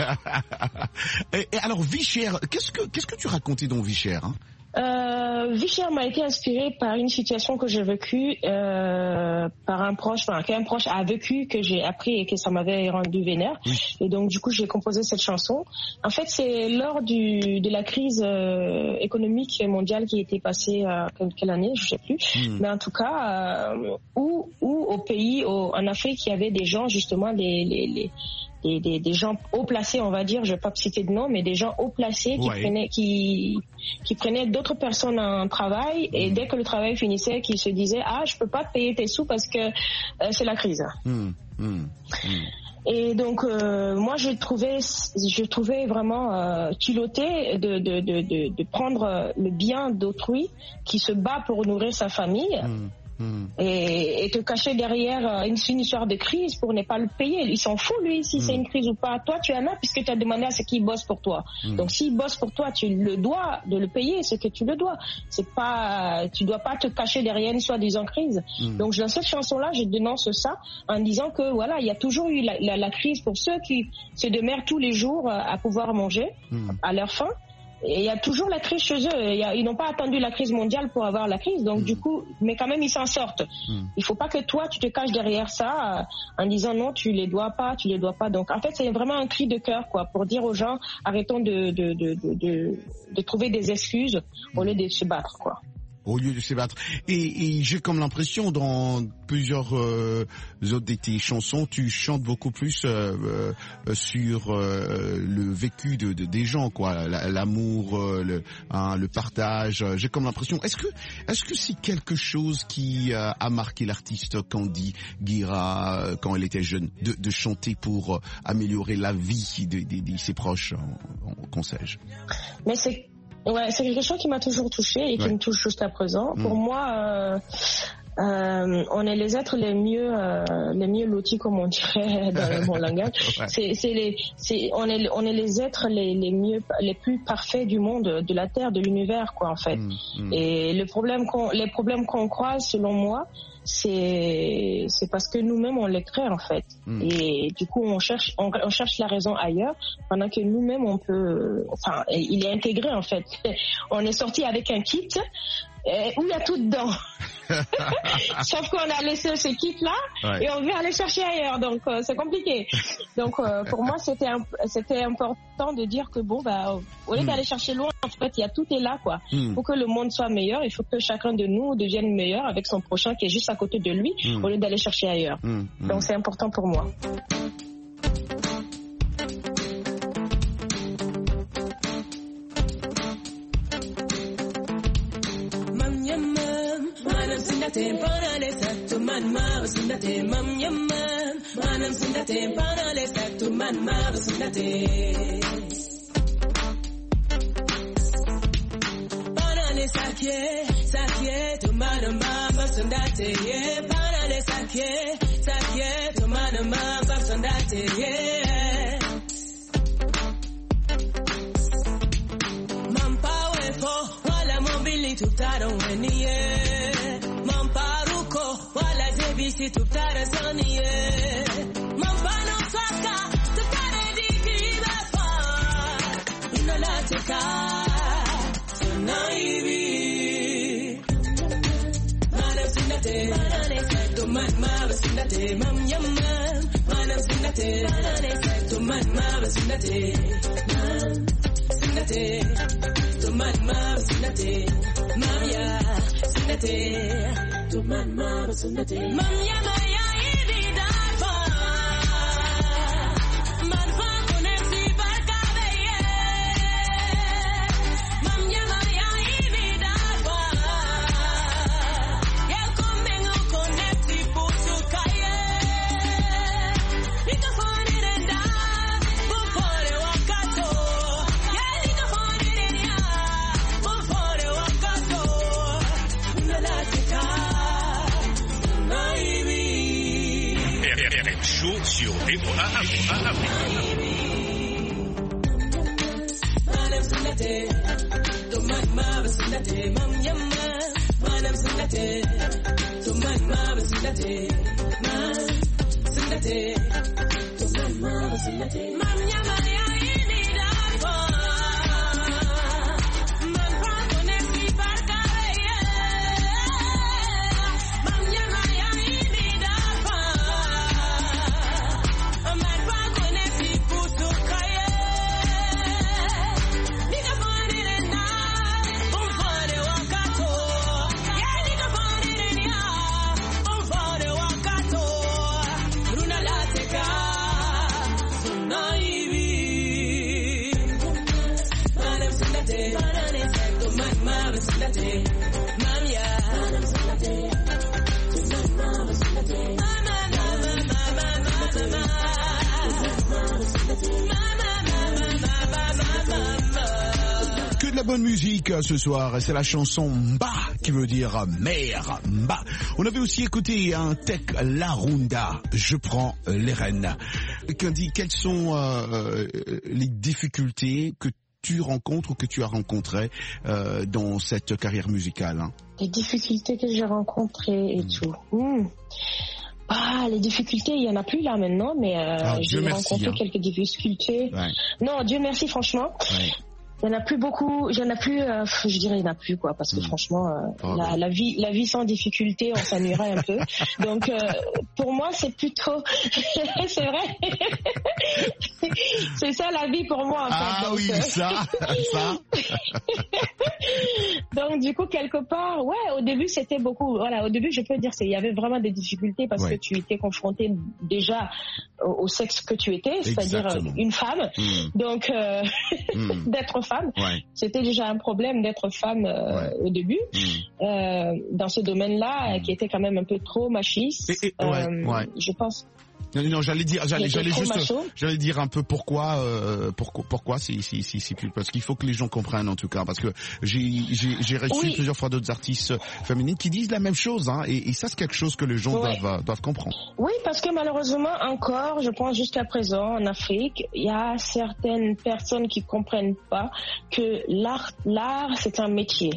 et, et alors, Vie chère, qu'est-ce que, qu'est-ce que tu racontais dans Vie chère hein? Euh, Vie chère m'a été inspirée par une situation que j'ai vécue euh, par un proche, enfin qu'un proche a vécu, que j'ai appris et que ça m'avait rendu vénère. Oui. Et donc du coup j'ai composé cette chanson. En fait c'est lors du de la crise euh, économique mondiale qui était passée à euh, quelle année, je sais plus. Mmh. Mais en tout cas euh, où où au pays, au, en Afrique, il y avait des gens justement les les les Des, des, des gens haut placés, on va dire, je vais pas citer de nom, mais des gens haut placés qui ouais. prenaient, qui, qui prenaient d'autres personnes en travail et mmh. dès que le travail finissait, qui se disaient ah je peux pas te payer tes sous parce que euh, c'est la crise. Mmh. Mmh. Mmh. Et donc euh, moi je trouvais, je trouvais vraiment euh, culotté de, de, de, de, de prendre le bien d'autrui qui se bat pour nourrir sa famille. Mmh. Mmh. Et, et te cacher derrière une, une histoire de crise pour ne pas le payer. Il s'en fout lui si mmh. c'est une crise ou pas. Toi tu en as puisque tu as demandé à ce qu'il bosse pour toi. Mmh. Donc s'il bosse pour toi, tu le dois de le payer, ce que tu le dois. C'est pas, tu dois pas te cacher derrière une soi-disant crise. Mmh. Donc dans cette chanson-là, je dénonce ça en disant que voilà, il y a toujours eu la, la, la crise pour ceux qui se démerdent tous les jours à pouvoir manger mmh. à leur faim. il y a toujours la crise chez eux. Il y a, ils n'ont pas attendu la crise mondiale pour avoir la crise. Donc, mmh. du coup, mais quand même, ils s'en sortent. Mmh. Il faut pas que toi, tu te caches derrière ça euh, en disant non, tu les dois pas, tu les dois pas. Donc, en fait, c'est vraiment un cri de cœur, quoi, pour dire aux gens, arrêtons de, de, de, de, de, de trouver des excuses mmh. au lieu de se battre, quoi. Au lieu de se battre. Et, et j'ai comme l'impression, dans plusieurs euh, autres de tes chansons, tu chantes beaucoup plus euh, euh, sur euh, le vécu de, de des gens, quoi, l'amour, euh, le, hein, le partage. J'ai comme l'impression. Est-ce que est-ce que c'est quelque chose qui euh, a marqué l'artiste Candy Guira euh, quand elle était jeune, de, de chanter pour euh, améliorer la vie de, de, de ses proches, qu'on sais-je? Mais c'est Ouais, c'est quelque chose qui m'a toujours touchée et qui ouais. me touche jusqu'à présent. Mmh. Pour moi, euh, euh, on est les êtres les mieux, euh, les mieux lotis, comme on dirait dans mon langage. Ouais. C'est, c'est les, c'est, on est, on est les êtres les, les mieux, les plus parfaits du monde, de la terre, de l'univers, quoi, en fait. Mmh. Mmh. Et le problème qu'on, les problèmes qu'on croise, selon moi, c'est c'est parce que nous-mêmes on les crée en fait mm. et du coup on cherche on, on cherche la raison ailleurs pendant que nous-mêmes on peut enfin il est intégré en fait. On est sorti avec un kit euh, où il y a tout dedans. Sauf qu'on a laissé ce kit là ouais. et on veut aller chercher ailleurs, donc euh, c'est compliqué. Donc euh, pour moi c'était un, c'était important de dire que bon bah au lieu mm. d'aller chercher loin, en fait il y a tout est là, quoi. Mm. Pour que le monde soit meilleur, il faut que chacun de nous devienne meilleur avec son prochain qui est juste à côté de lui mm. au lieu d'aller chercher ailleurs. Mm. Mm. Donc c'est important pour moi. Manam sindate man ma sindate mam yamman manam sindate panale saktu man ma sindate panale sakye sakye to manam ma sindate yeah panale sakye sakye to manam ma sindate yeah mam power for wala mobili tutaro weni yeah si tu tara soniye mambano saka tu tara dikiba fa inalatika sonaibi manam sindate to man ma sindate mam yamman manam sindate to man ma sindate sindate to man ma sindate mam ya sindate to man ma sindate mam ya ma ya ibida fa man fa konesi barka ye mam ya ma ya ibida fa ya comengo konesi pusu kaye nika fone renda bu fore wakato ya nika fone renda bu fore wakato nalatika Show sur V O A Afrique. Manam sindate, to man ma sindate, mam yamma. Manam sindate, to man ma sindate, man sindate, to man ma sindate, mam yamma ya ini dafa. Man fa konesi barka ye, mam yamma ya ini dafa. Que de la bonne musique ce soir, c'est la chanson Mba qui veut dire mère, Mba. On avait aussi écouté un Tech La Runda, je prends les rênes. Candy, quelles sont euh, les difficultés que tu rencontres ou que tu as rencontrées euh, dans cette carrière musicale, hein? Les difficultés que j'ai rencontrées et mmh. tout. Mmh. Ah, les difficultés, il y en a plus là maintenant, mais euh, ah, j'ai rencontré hein. quelques difficultés. Ouais. Non, Dieu merci, franchement. Ouais. Il n'y en a plus beaucoup, il y en a plus, euh, je dirais il n'y en a plus quoi, parce que mmh. franchement, euh, oh, la, la vie, la vie sans difficulté, on s'ennuierait un peu. Donc euh, pour moi, c'est plutôt, c'est vrai, c'est ça la vie pour moi en ah, fait. Ah oui, ça, ça. Donc du coup quelque part, ouais, au début c'était beaucoup, voilà, au début je peux dire c'est, il y avait vraiment des difficultés parce ouais. que tu étais confronté déjà au, au sexe que tu étais, c'est-à-dire Exactement. une femme, mmh. donc euh, mmh. d'être femme, ouais. c'était déjà un problème d'être femme euh, ouais. au début mmh. euh, dans ce domaine-là mmh. qui était quand même un peu trop machiste. Et, et, ouais, euh, ouais. Je pense. Non, non, j'allais dire, j'allais, j'allais juste, macho. j'allais dire un peu pourquoi, euh, pourquoi, pourquoi c'est, c'est, c'est, c'est plus, parce qu'il faut que les gens comprennent en tout cas, parce que j'ai, j'ai, j'ai reçu oui. plusieurs fois d'autres artistes féminines qui disent la même chose, hein, et, et ça c'est quelque chose que les gens ouais. doivent, doivent comprendre. Oui, parce que malheureusement encore, je pense jusqu'à présent en Afrique, il y a certaines personnes qui comprennent pas que l'art, l'art c'est un métier.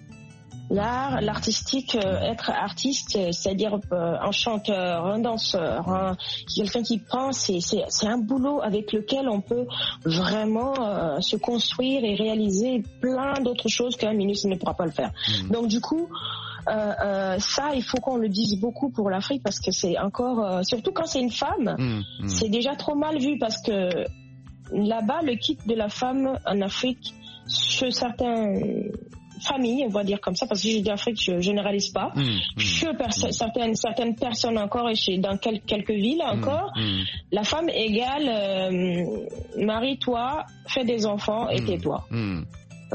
L'art, l'artistique, euh, être artiste, c'est-à-dire euh, un chanteur, un danseur, un, quelqu'un qui pense, c'est, c'est, c'est un boulot avec lequel on peut vraiment euh, se construire et réaliser plein d'autres choses qu'un ministre ne pourra pas le faire. Mmh. Donc du coup, euh, euh, ça, il faut qu'on le dise beaucoup pour l'Afrique parce que c'est encore, euh, surtout quand c'est une femme, mmh. Mmh. c'est déjà trop mal vu parce que là-bas, le kit de la femme en Afrique, chez certains famille, on va dire comme ça, parce que j'ai dit Afrique, je généralise pas. Mmh, mmh, chez perso- mmh. certaines certaines personnes encore et chez dans quel, quelques villes encore, mmh, mmh. la femme égale euh, marie-toi, fais des enfants et mmh, tais-toi. Mmh.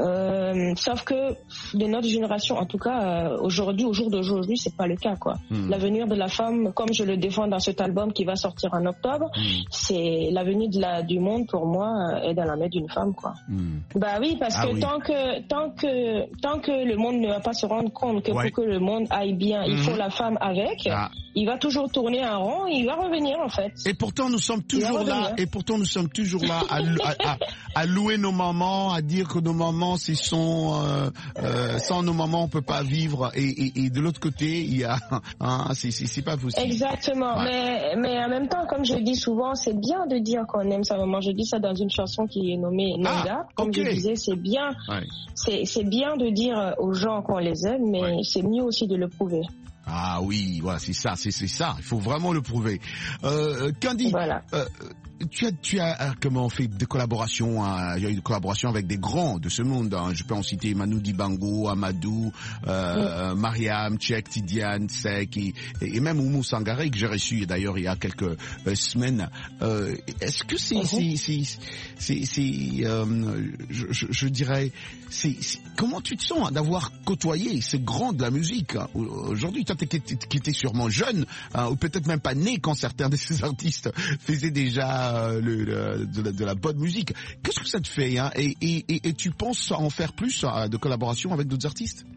Euh, sauf que de notre génération, en tout cas euh, aujourd'hui, au jour d'aujourd'hui, c'est pas le cas quoi. Mm. L'avenir de la femme, comme je le défends dans cet album qui va sortir en octobre, mm. c'est l'avenir de la du monde pour moi euh, est dans la main d'une femme quoi. Mm. Bah oui, parce ah que oui. tant que tant que tant que le monde ne va pas se rendre compte que ouais. pour que le monde aille bien, mm. il faut la femme avec. Ah. Il va toujours tourner en rond, il va revenir en fait. Et pourtant nous sommes toujours là, et pourtant nous sommes toujours là à, à, à, à louer nos mamans, à dire que nos mamans c'est sont euh, euh, sans nos mamans on peut pas vivre, et, et, et de l'autre côté il y a hein, c'est, c'est, c'est pas possible. Exactement, ouais. mais mais en même temps comme je dis souvent c'est bien de dire qu'on aime sa maman. Je dis ça dans une chanson qui est nommée Nanga. Ah, comme okay. je disais c'est bien, ouais. c'est c'est bien de dire aux gens qu'on les aime, mais ouais. c'est mieux aussi de le prouver. Ah oui, voilà, c'est ça, c'est, c'est ça. Il faut vraiment le prouver. Euh, Candy, voilà. euh, tu as, tu as comment fait des collaborations, hein, il y a eu des collaborations avec des grands de ce monde. Hein. Je peux en citer Manu Dibango, Amadou, euh, oui. Mariam, Tchèque, Tidiane, Sek et, et même Oumou Sangaré que j'ai reçu d'ailleurs il y a quelques euh, semaines. Euh, est-ce que c'est, mm-hmm. c'est, c'est, c'est, c'est euh, je, je, je dirais, c'est, c'est, comment tu te sens d'avoir côtoyé ces grands de la musique hein. Aujourd'hui, toi, qui était sûrement jeune, hein, ou peut-être même pas né quand certains de ces artistes faisaient déjà euh, le, le, de, la, de la bonne musique. Qu'est-ce que ça te fait hein, et, et, et, et tu penses en faire plus hein, de collaboration avec d'autres artistes?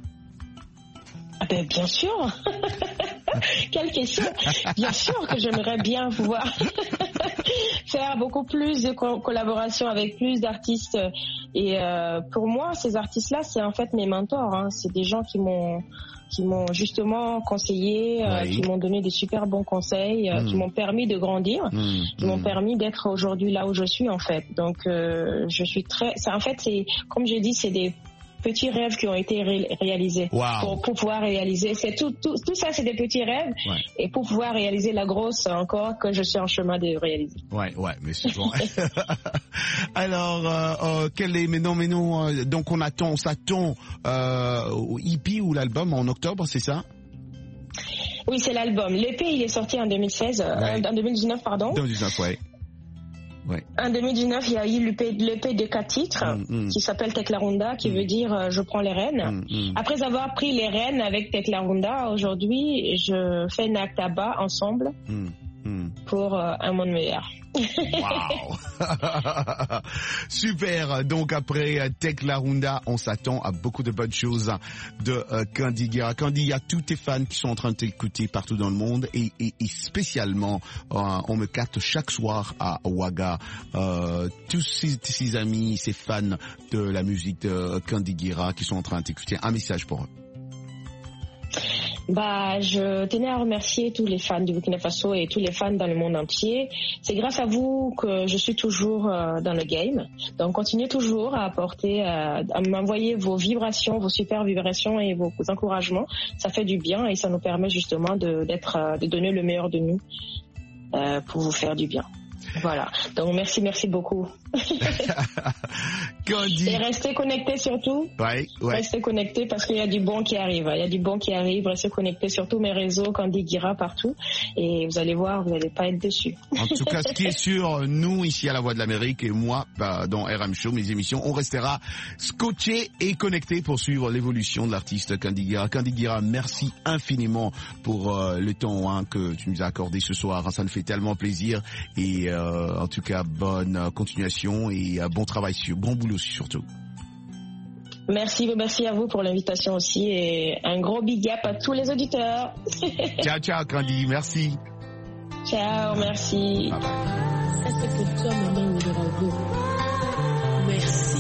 Ah ben, bien sûr. Quelle question. Bien sûr que j'aimerais bien pouvoir faire beaucoup plus de co- collaborations avec plus d'artistes. Et euh, pour moi, ces artistes-là, c'est en fait mes mentors. Hein. C'est des gens qui m'ont qui m'ont justement conseillé, euh, oui. qui m'ont donné des super bons conseils, euh, mmh. qui m'ont permis de grandir, mmh. qui mmh. m'ont permis d'être aujourd'hui là où je suis en fait. Donc euh, je suis très, ça, en fait c'est comme j'ai dit, c'est des petits rêves qui ont été ré- réalisés wow. pour, pour pouvoir réaliser. C'est tout, tout, tout ça, c'est des petits rêves ouais. et pour pouvoir réaliser la grosse encore que je suis en chemin de réaliser. Ouais, ouais, mais c'est bon. Alors, euh, euh, quel est, mais non, mais non, euh, donc on attend, on s'attend euh, au E P ou l'album en octobre, c'est ça? Oui, c'est l'album. L'E P, il est sorti en deux mille seize, ouais. euh, en deux mille dix-neuf, pardon. deux mille dix-neuf, ouais. Ouais. En deux mille dix-neuf, il y a eu l'E P, l'E P de quatre titres mm, mm. qui s'appelle Teklarunda, qui mm. veut dire euh, je prends les rênes. Mm, mm. Après avoir pris les rênes avec Teklarunda, aujourd'hui, je fais Naktaba ensemble mm, mm. pour euh, un monde meilleur. Wow. Super. Donc après Teklarunda, on s'attend à beaucoup de bonnes choses de euh, Candy Guerra. Candy, il y a tous tes fans qui sont en train de t'écouter partout dans le monde et, et, et spécialement, euh, on me capte chaque soir à Ouaga. Euh, tous ces, ces amis, ces fans de la musique de Candy Guerra qui sont en train de t'écouter. Un message pour eux. Bah, je tenais à remercier tous les fans du Burkina Faso et tous les fans dans le monde entier. C'est grâce à vous que je suis toujours euh, dans le game. Donc, continuez toujours à apporter, euh, à m'envoyer vos vibrations, vos super vibrations et vos, vos encouragements. Ça fait du bien et ça nous permet justement de, d'être, euh, de donner le meilleur de nous euh, pour vous faire du bien. Voilà. Donc, merci, merci beaucoup. Candy. Et restez connectés surtout. Ouais, ouais. Restez connectés parce qu'il y a du bon qui arrive. Il y a du bon qui arrive. Restez connectés sur tous mes réseaux, Candy Guira partout. Et vous allez voir, vous n'allez pas être déçus. En tout cas, ce qui est sûr, nous, ici à La Voix de l'Amérique et moi, bah, dans R M Show, mes émissions, on restera scotchés et connectés pour suivre l'évolution de l'artiste Candy Guira. Candy Guira, merci infiniment pour euh, le temps hein, que tu nous as accordé ce soir. Ça nous fait tellement plaisir. Et euh, en tout cas, bonne euh, continuation et euh, bon travail, sur, bon boulot surtout. Merci, merci à vous pour l'invitation aussi et un gros big up à tous les auditeurs. Ciao, ciao, Candy, merci. Ciao, merci. Bye bye. Ça, c'est pour toi, maman Ouédraogo. Merci.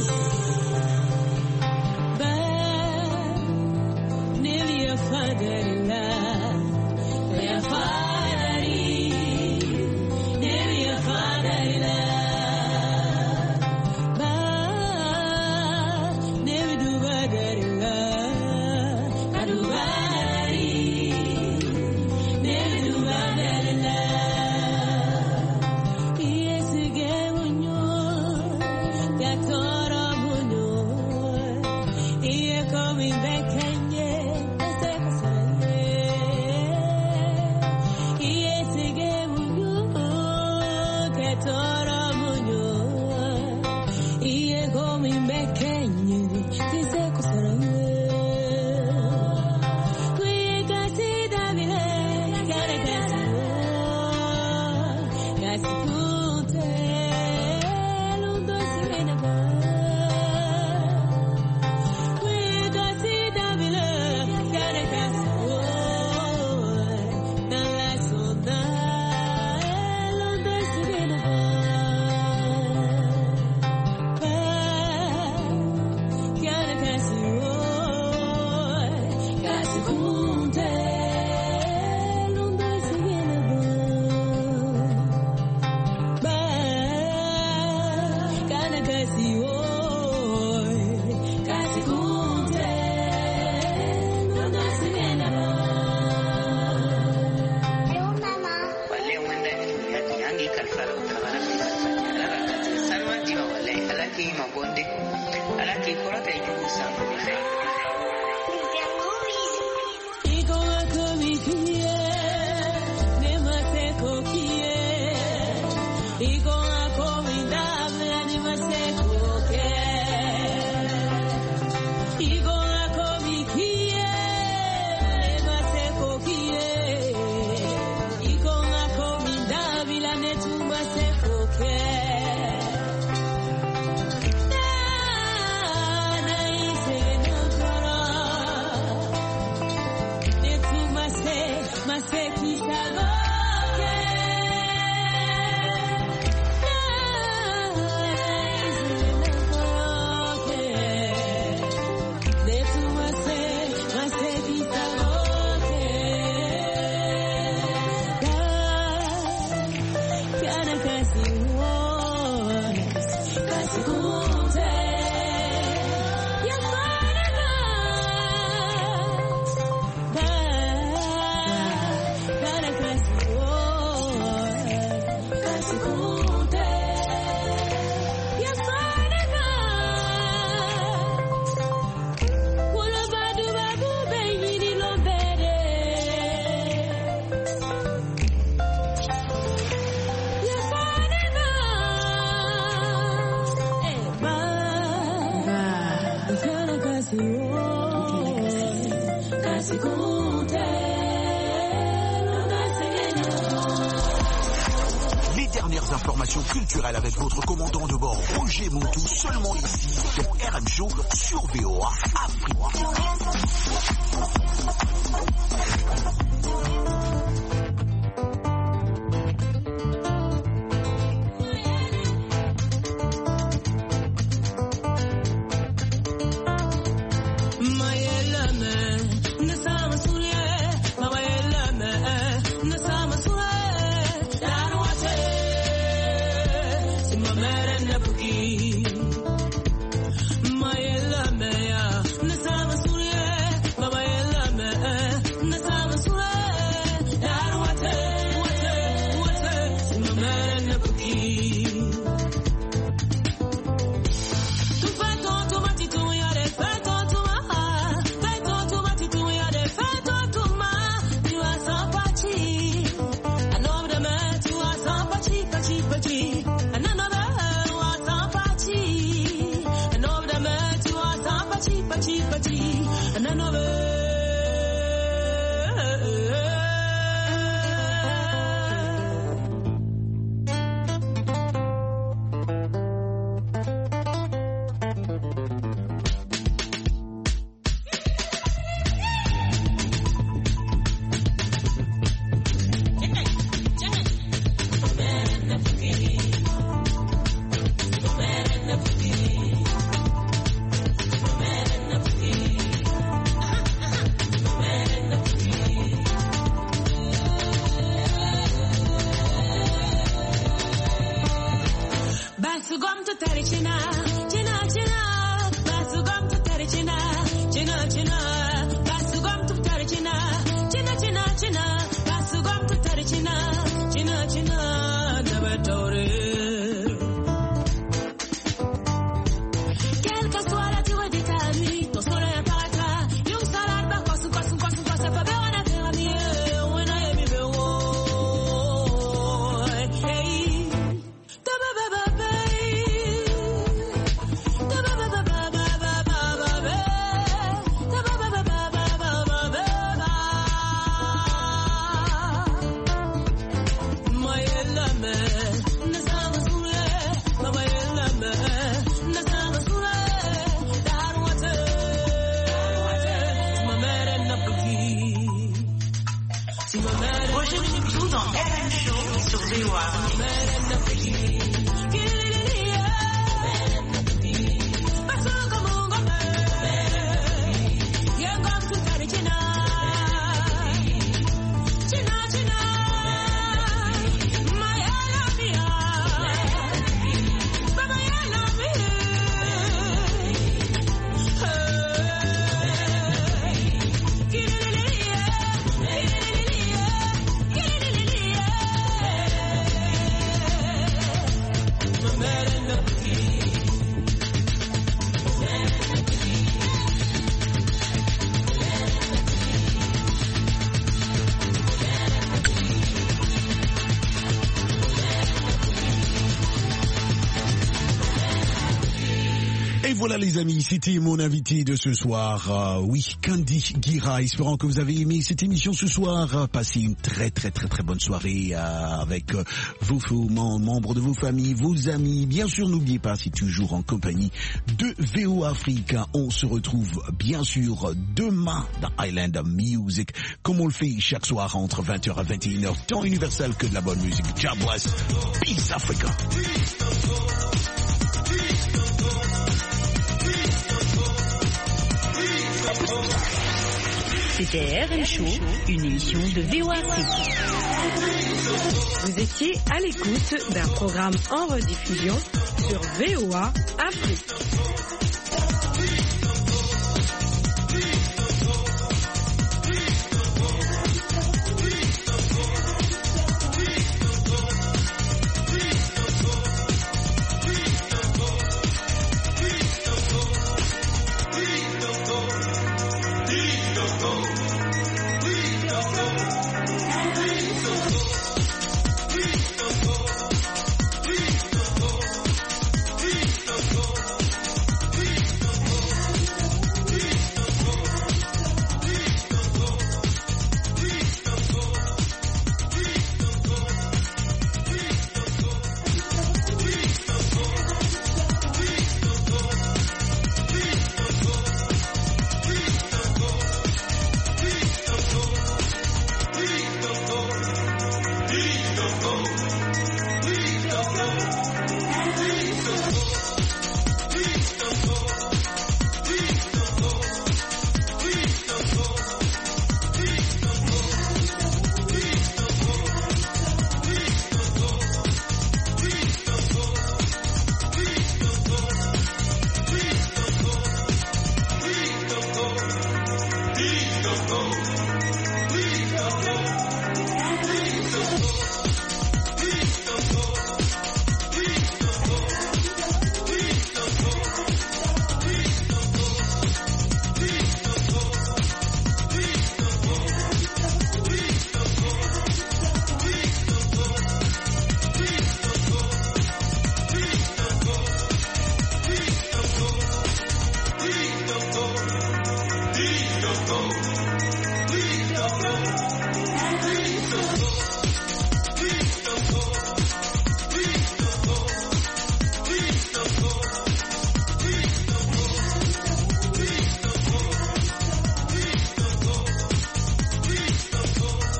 Les dernières informations culturelles avec votre commandant de bord Roger Montou, seulement ici dans R M Show sur V O A Afrique. Basugom to Tarichina, China, China, Basugom to Tarichina, China, China, Basugom to Tarichina, China, China, China, Basugom to Tarichina, China, China, never told it. Voilà les amis, c'était mon invité de ce soir, euh, oui, Candy Guira, espérant que vous avez aimé cette émission ce soir. Passez une très très très très bonne soirée euh, avec euh, vos, vos membres de vos familles, vos amis. Bien sûr, n'oubliez pas, c'est toujours en compagnie de V O Afrique. On se retrouve bien sûr demain dans Island Music, comme on le fait chaque soir entre vingt heures à vingt et une heures, temps universel que de la bonne musique. God bless. Peace Africa. C'était R M Show, une émission de V O Afrique. Vous étiez à l'écoute d'un programme en rediffusion sur V O A Afrique.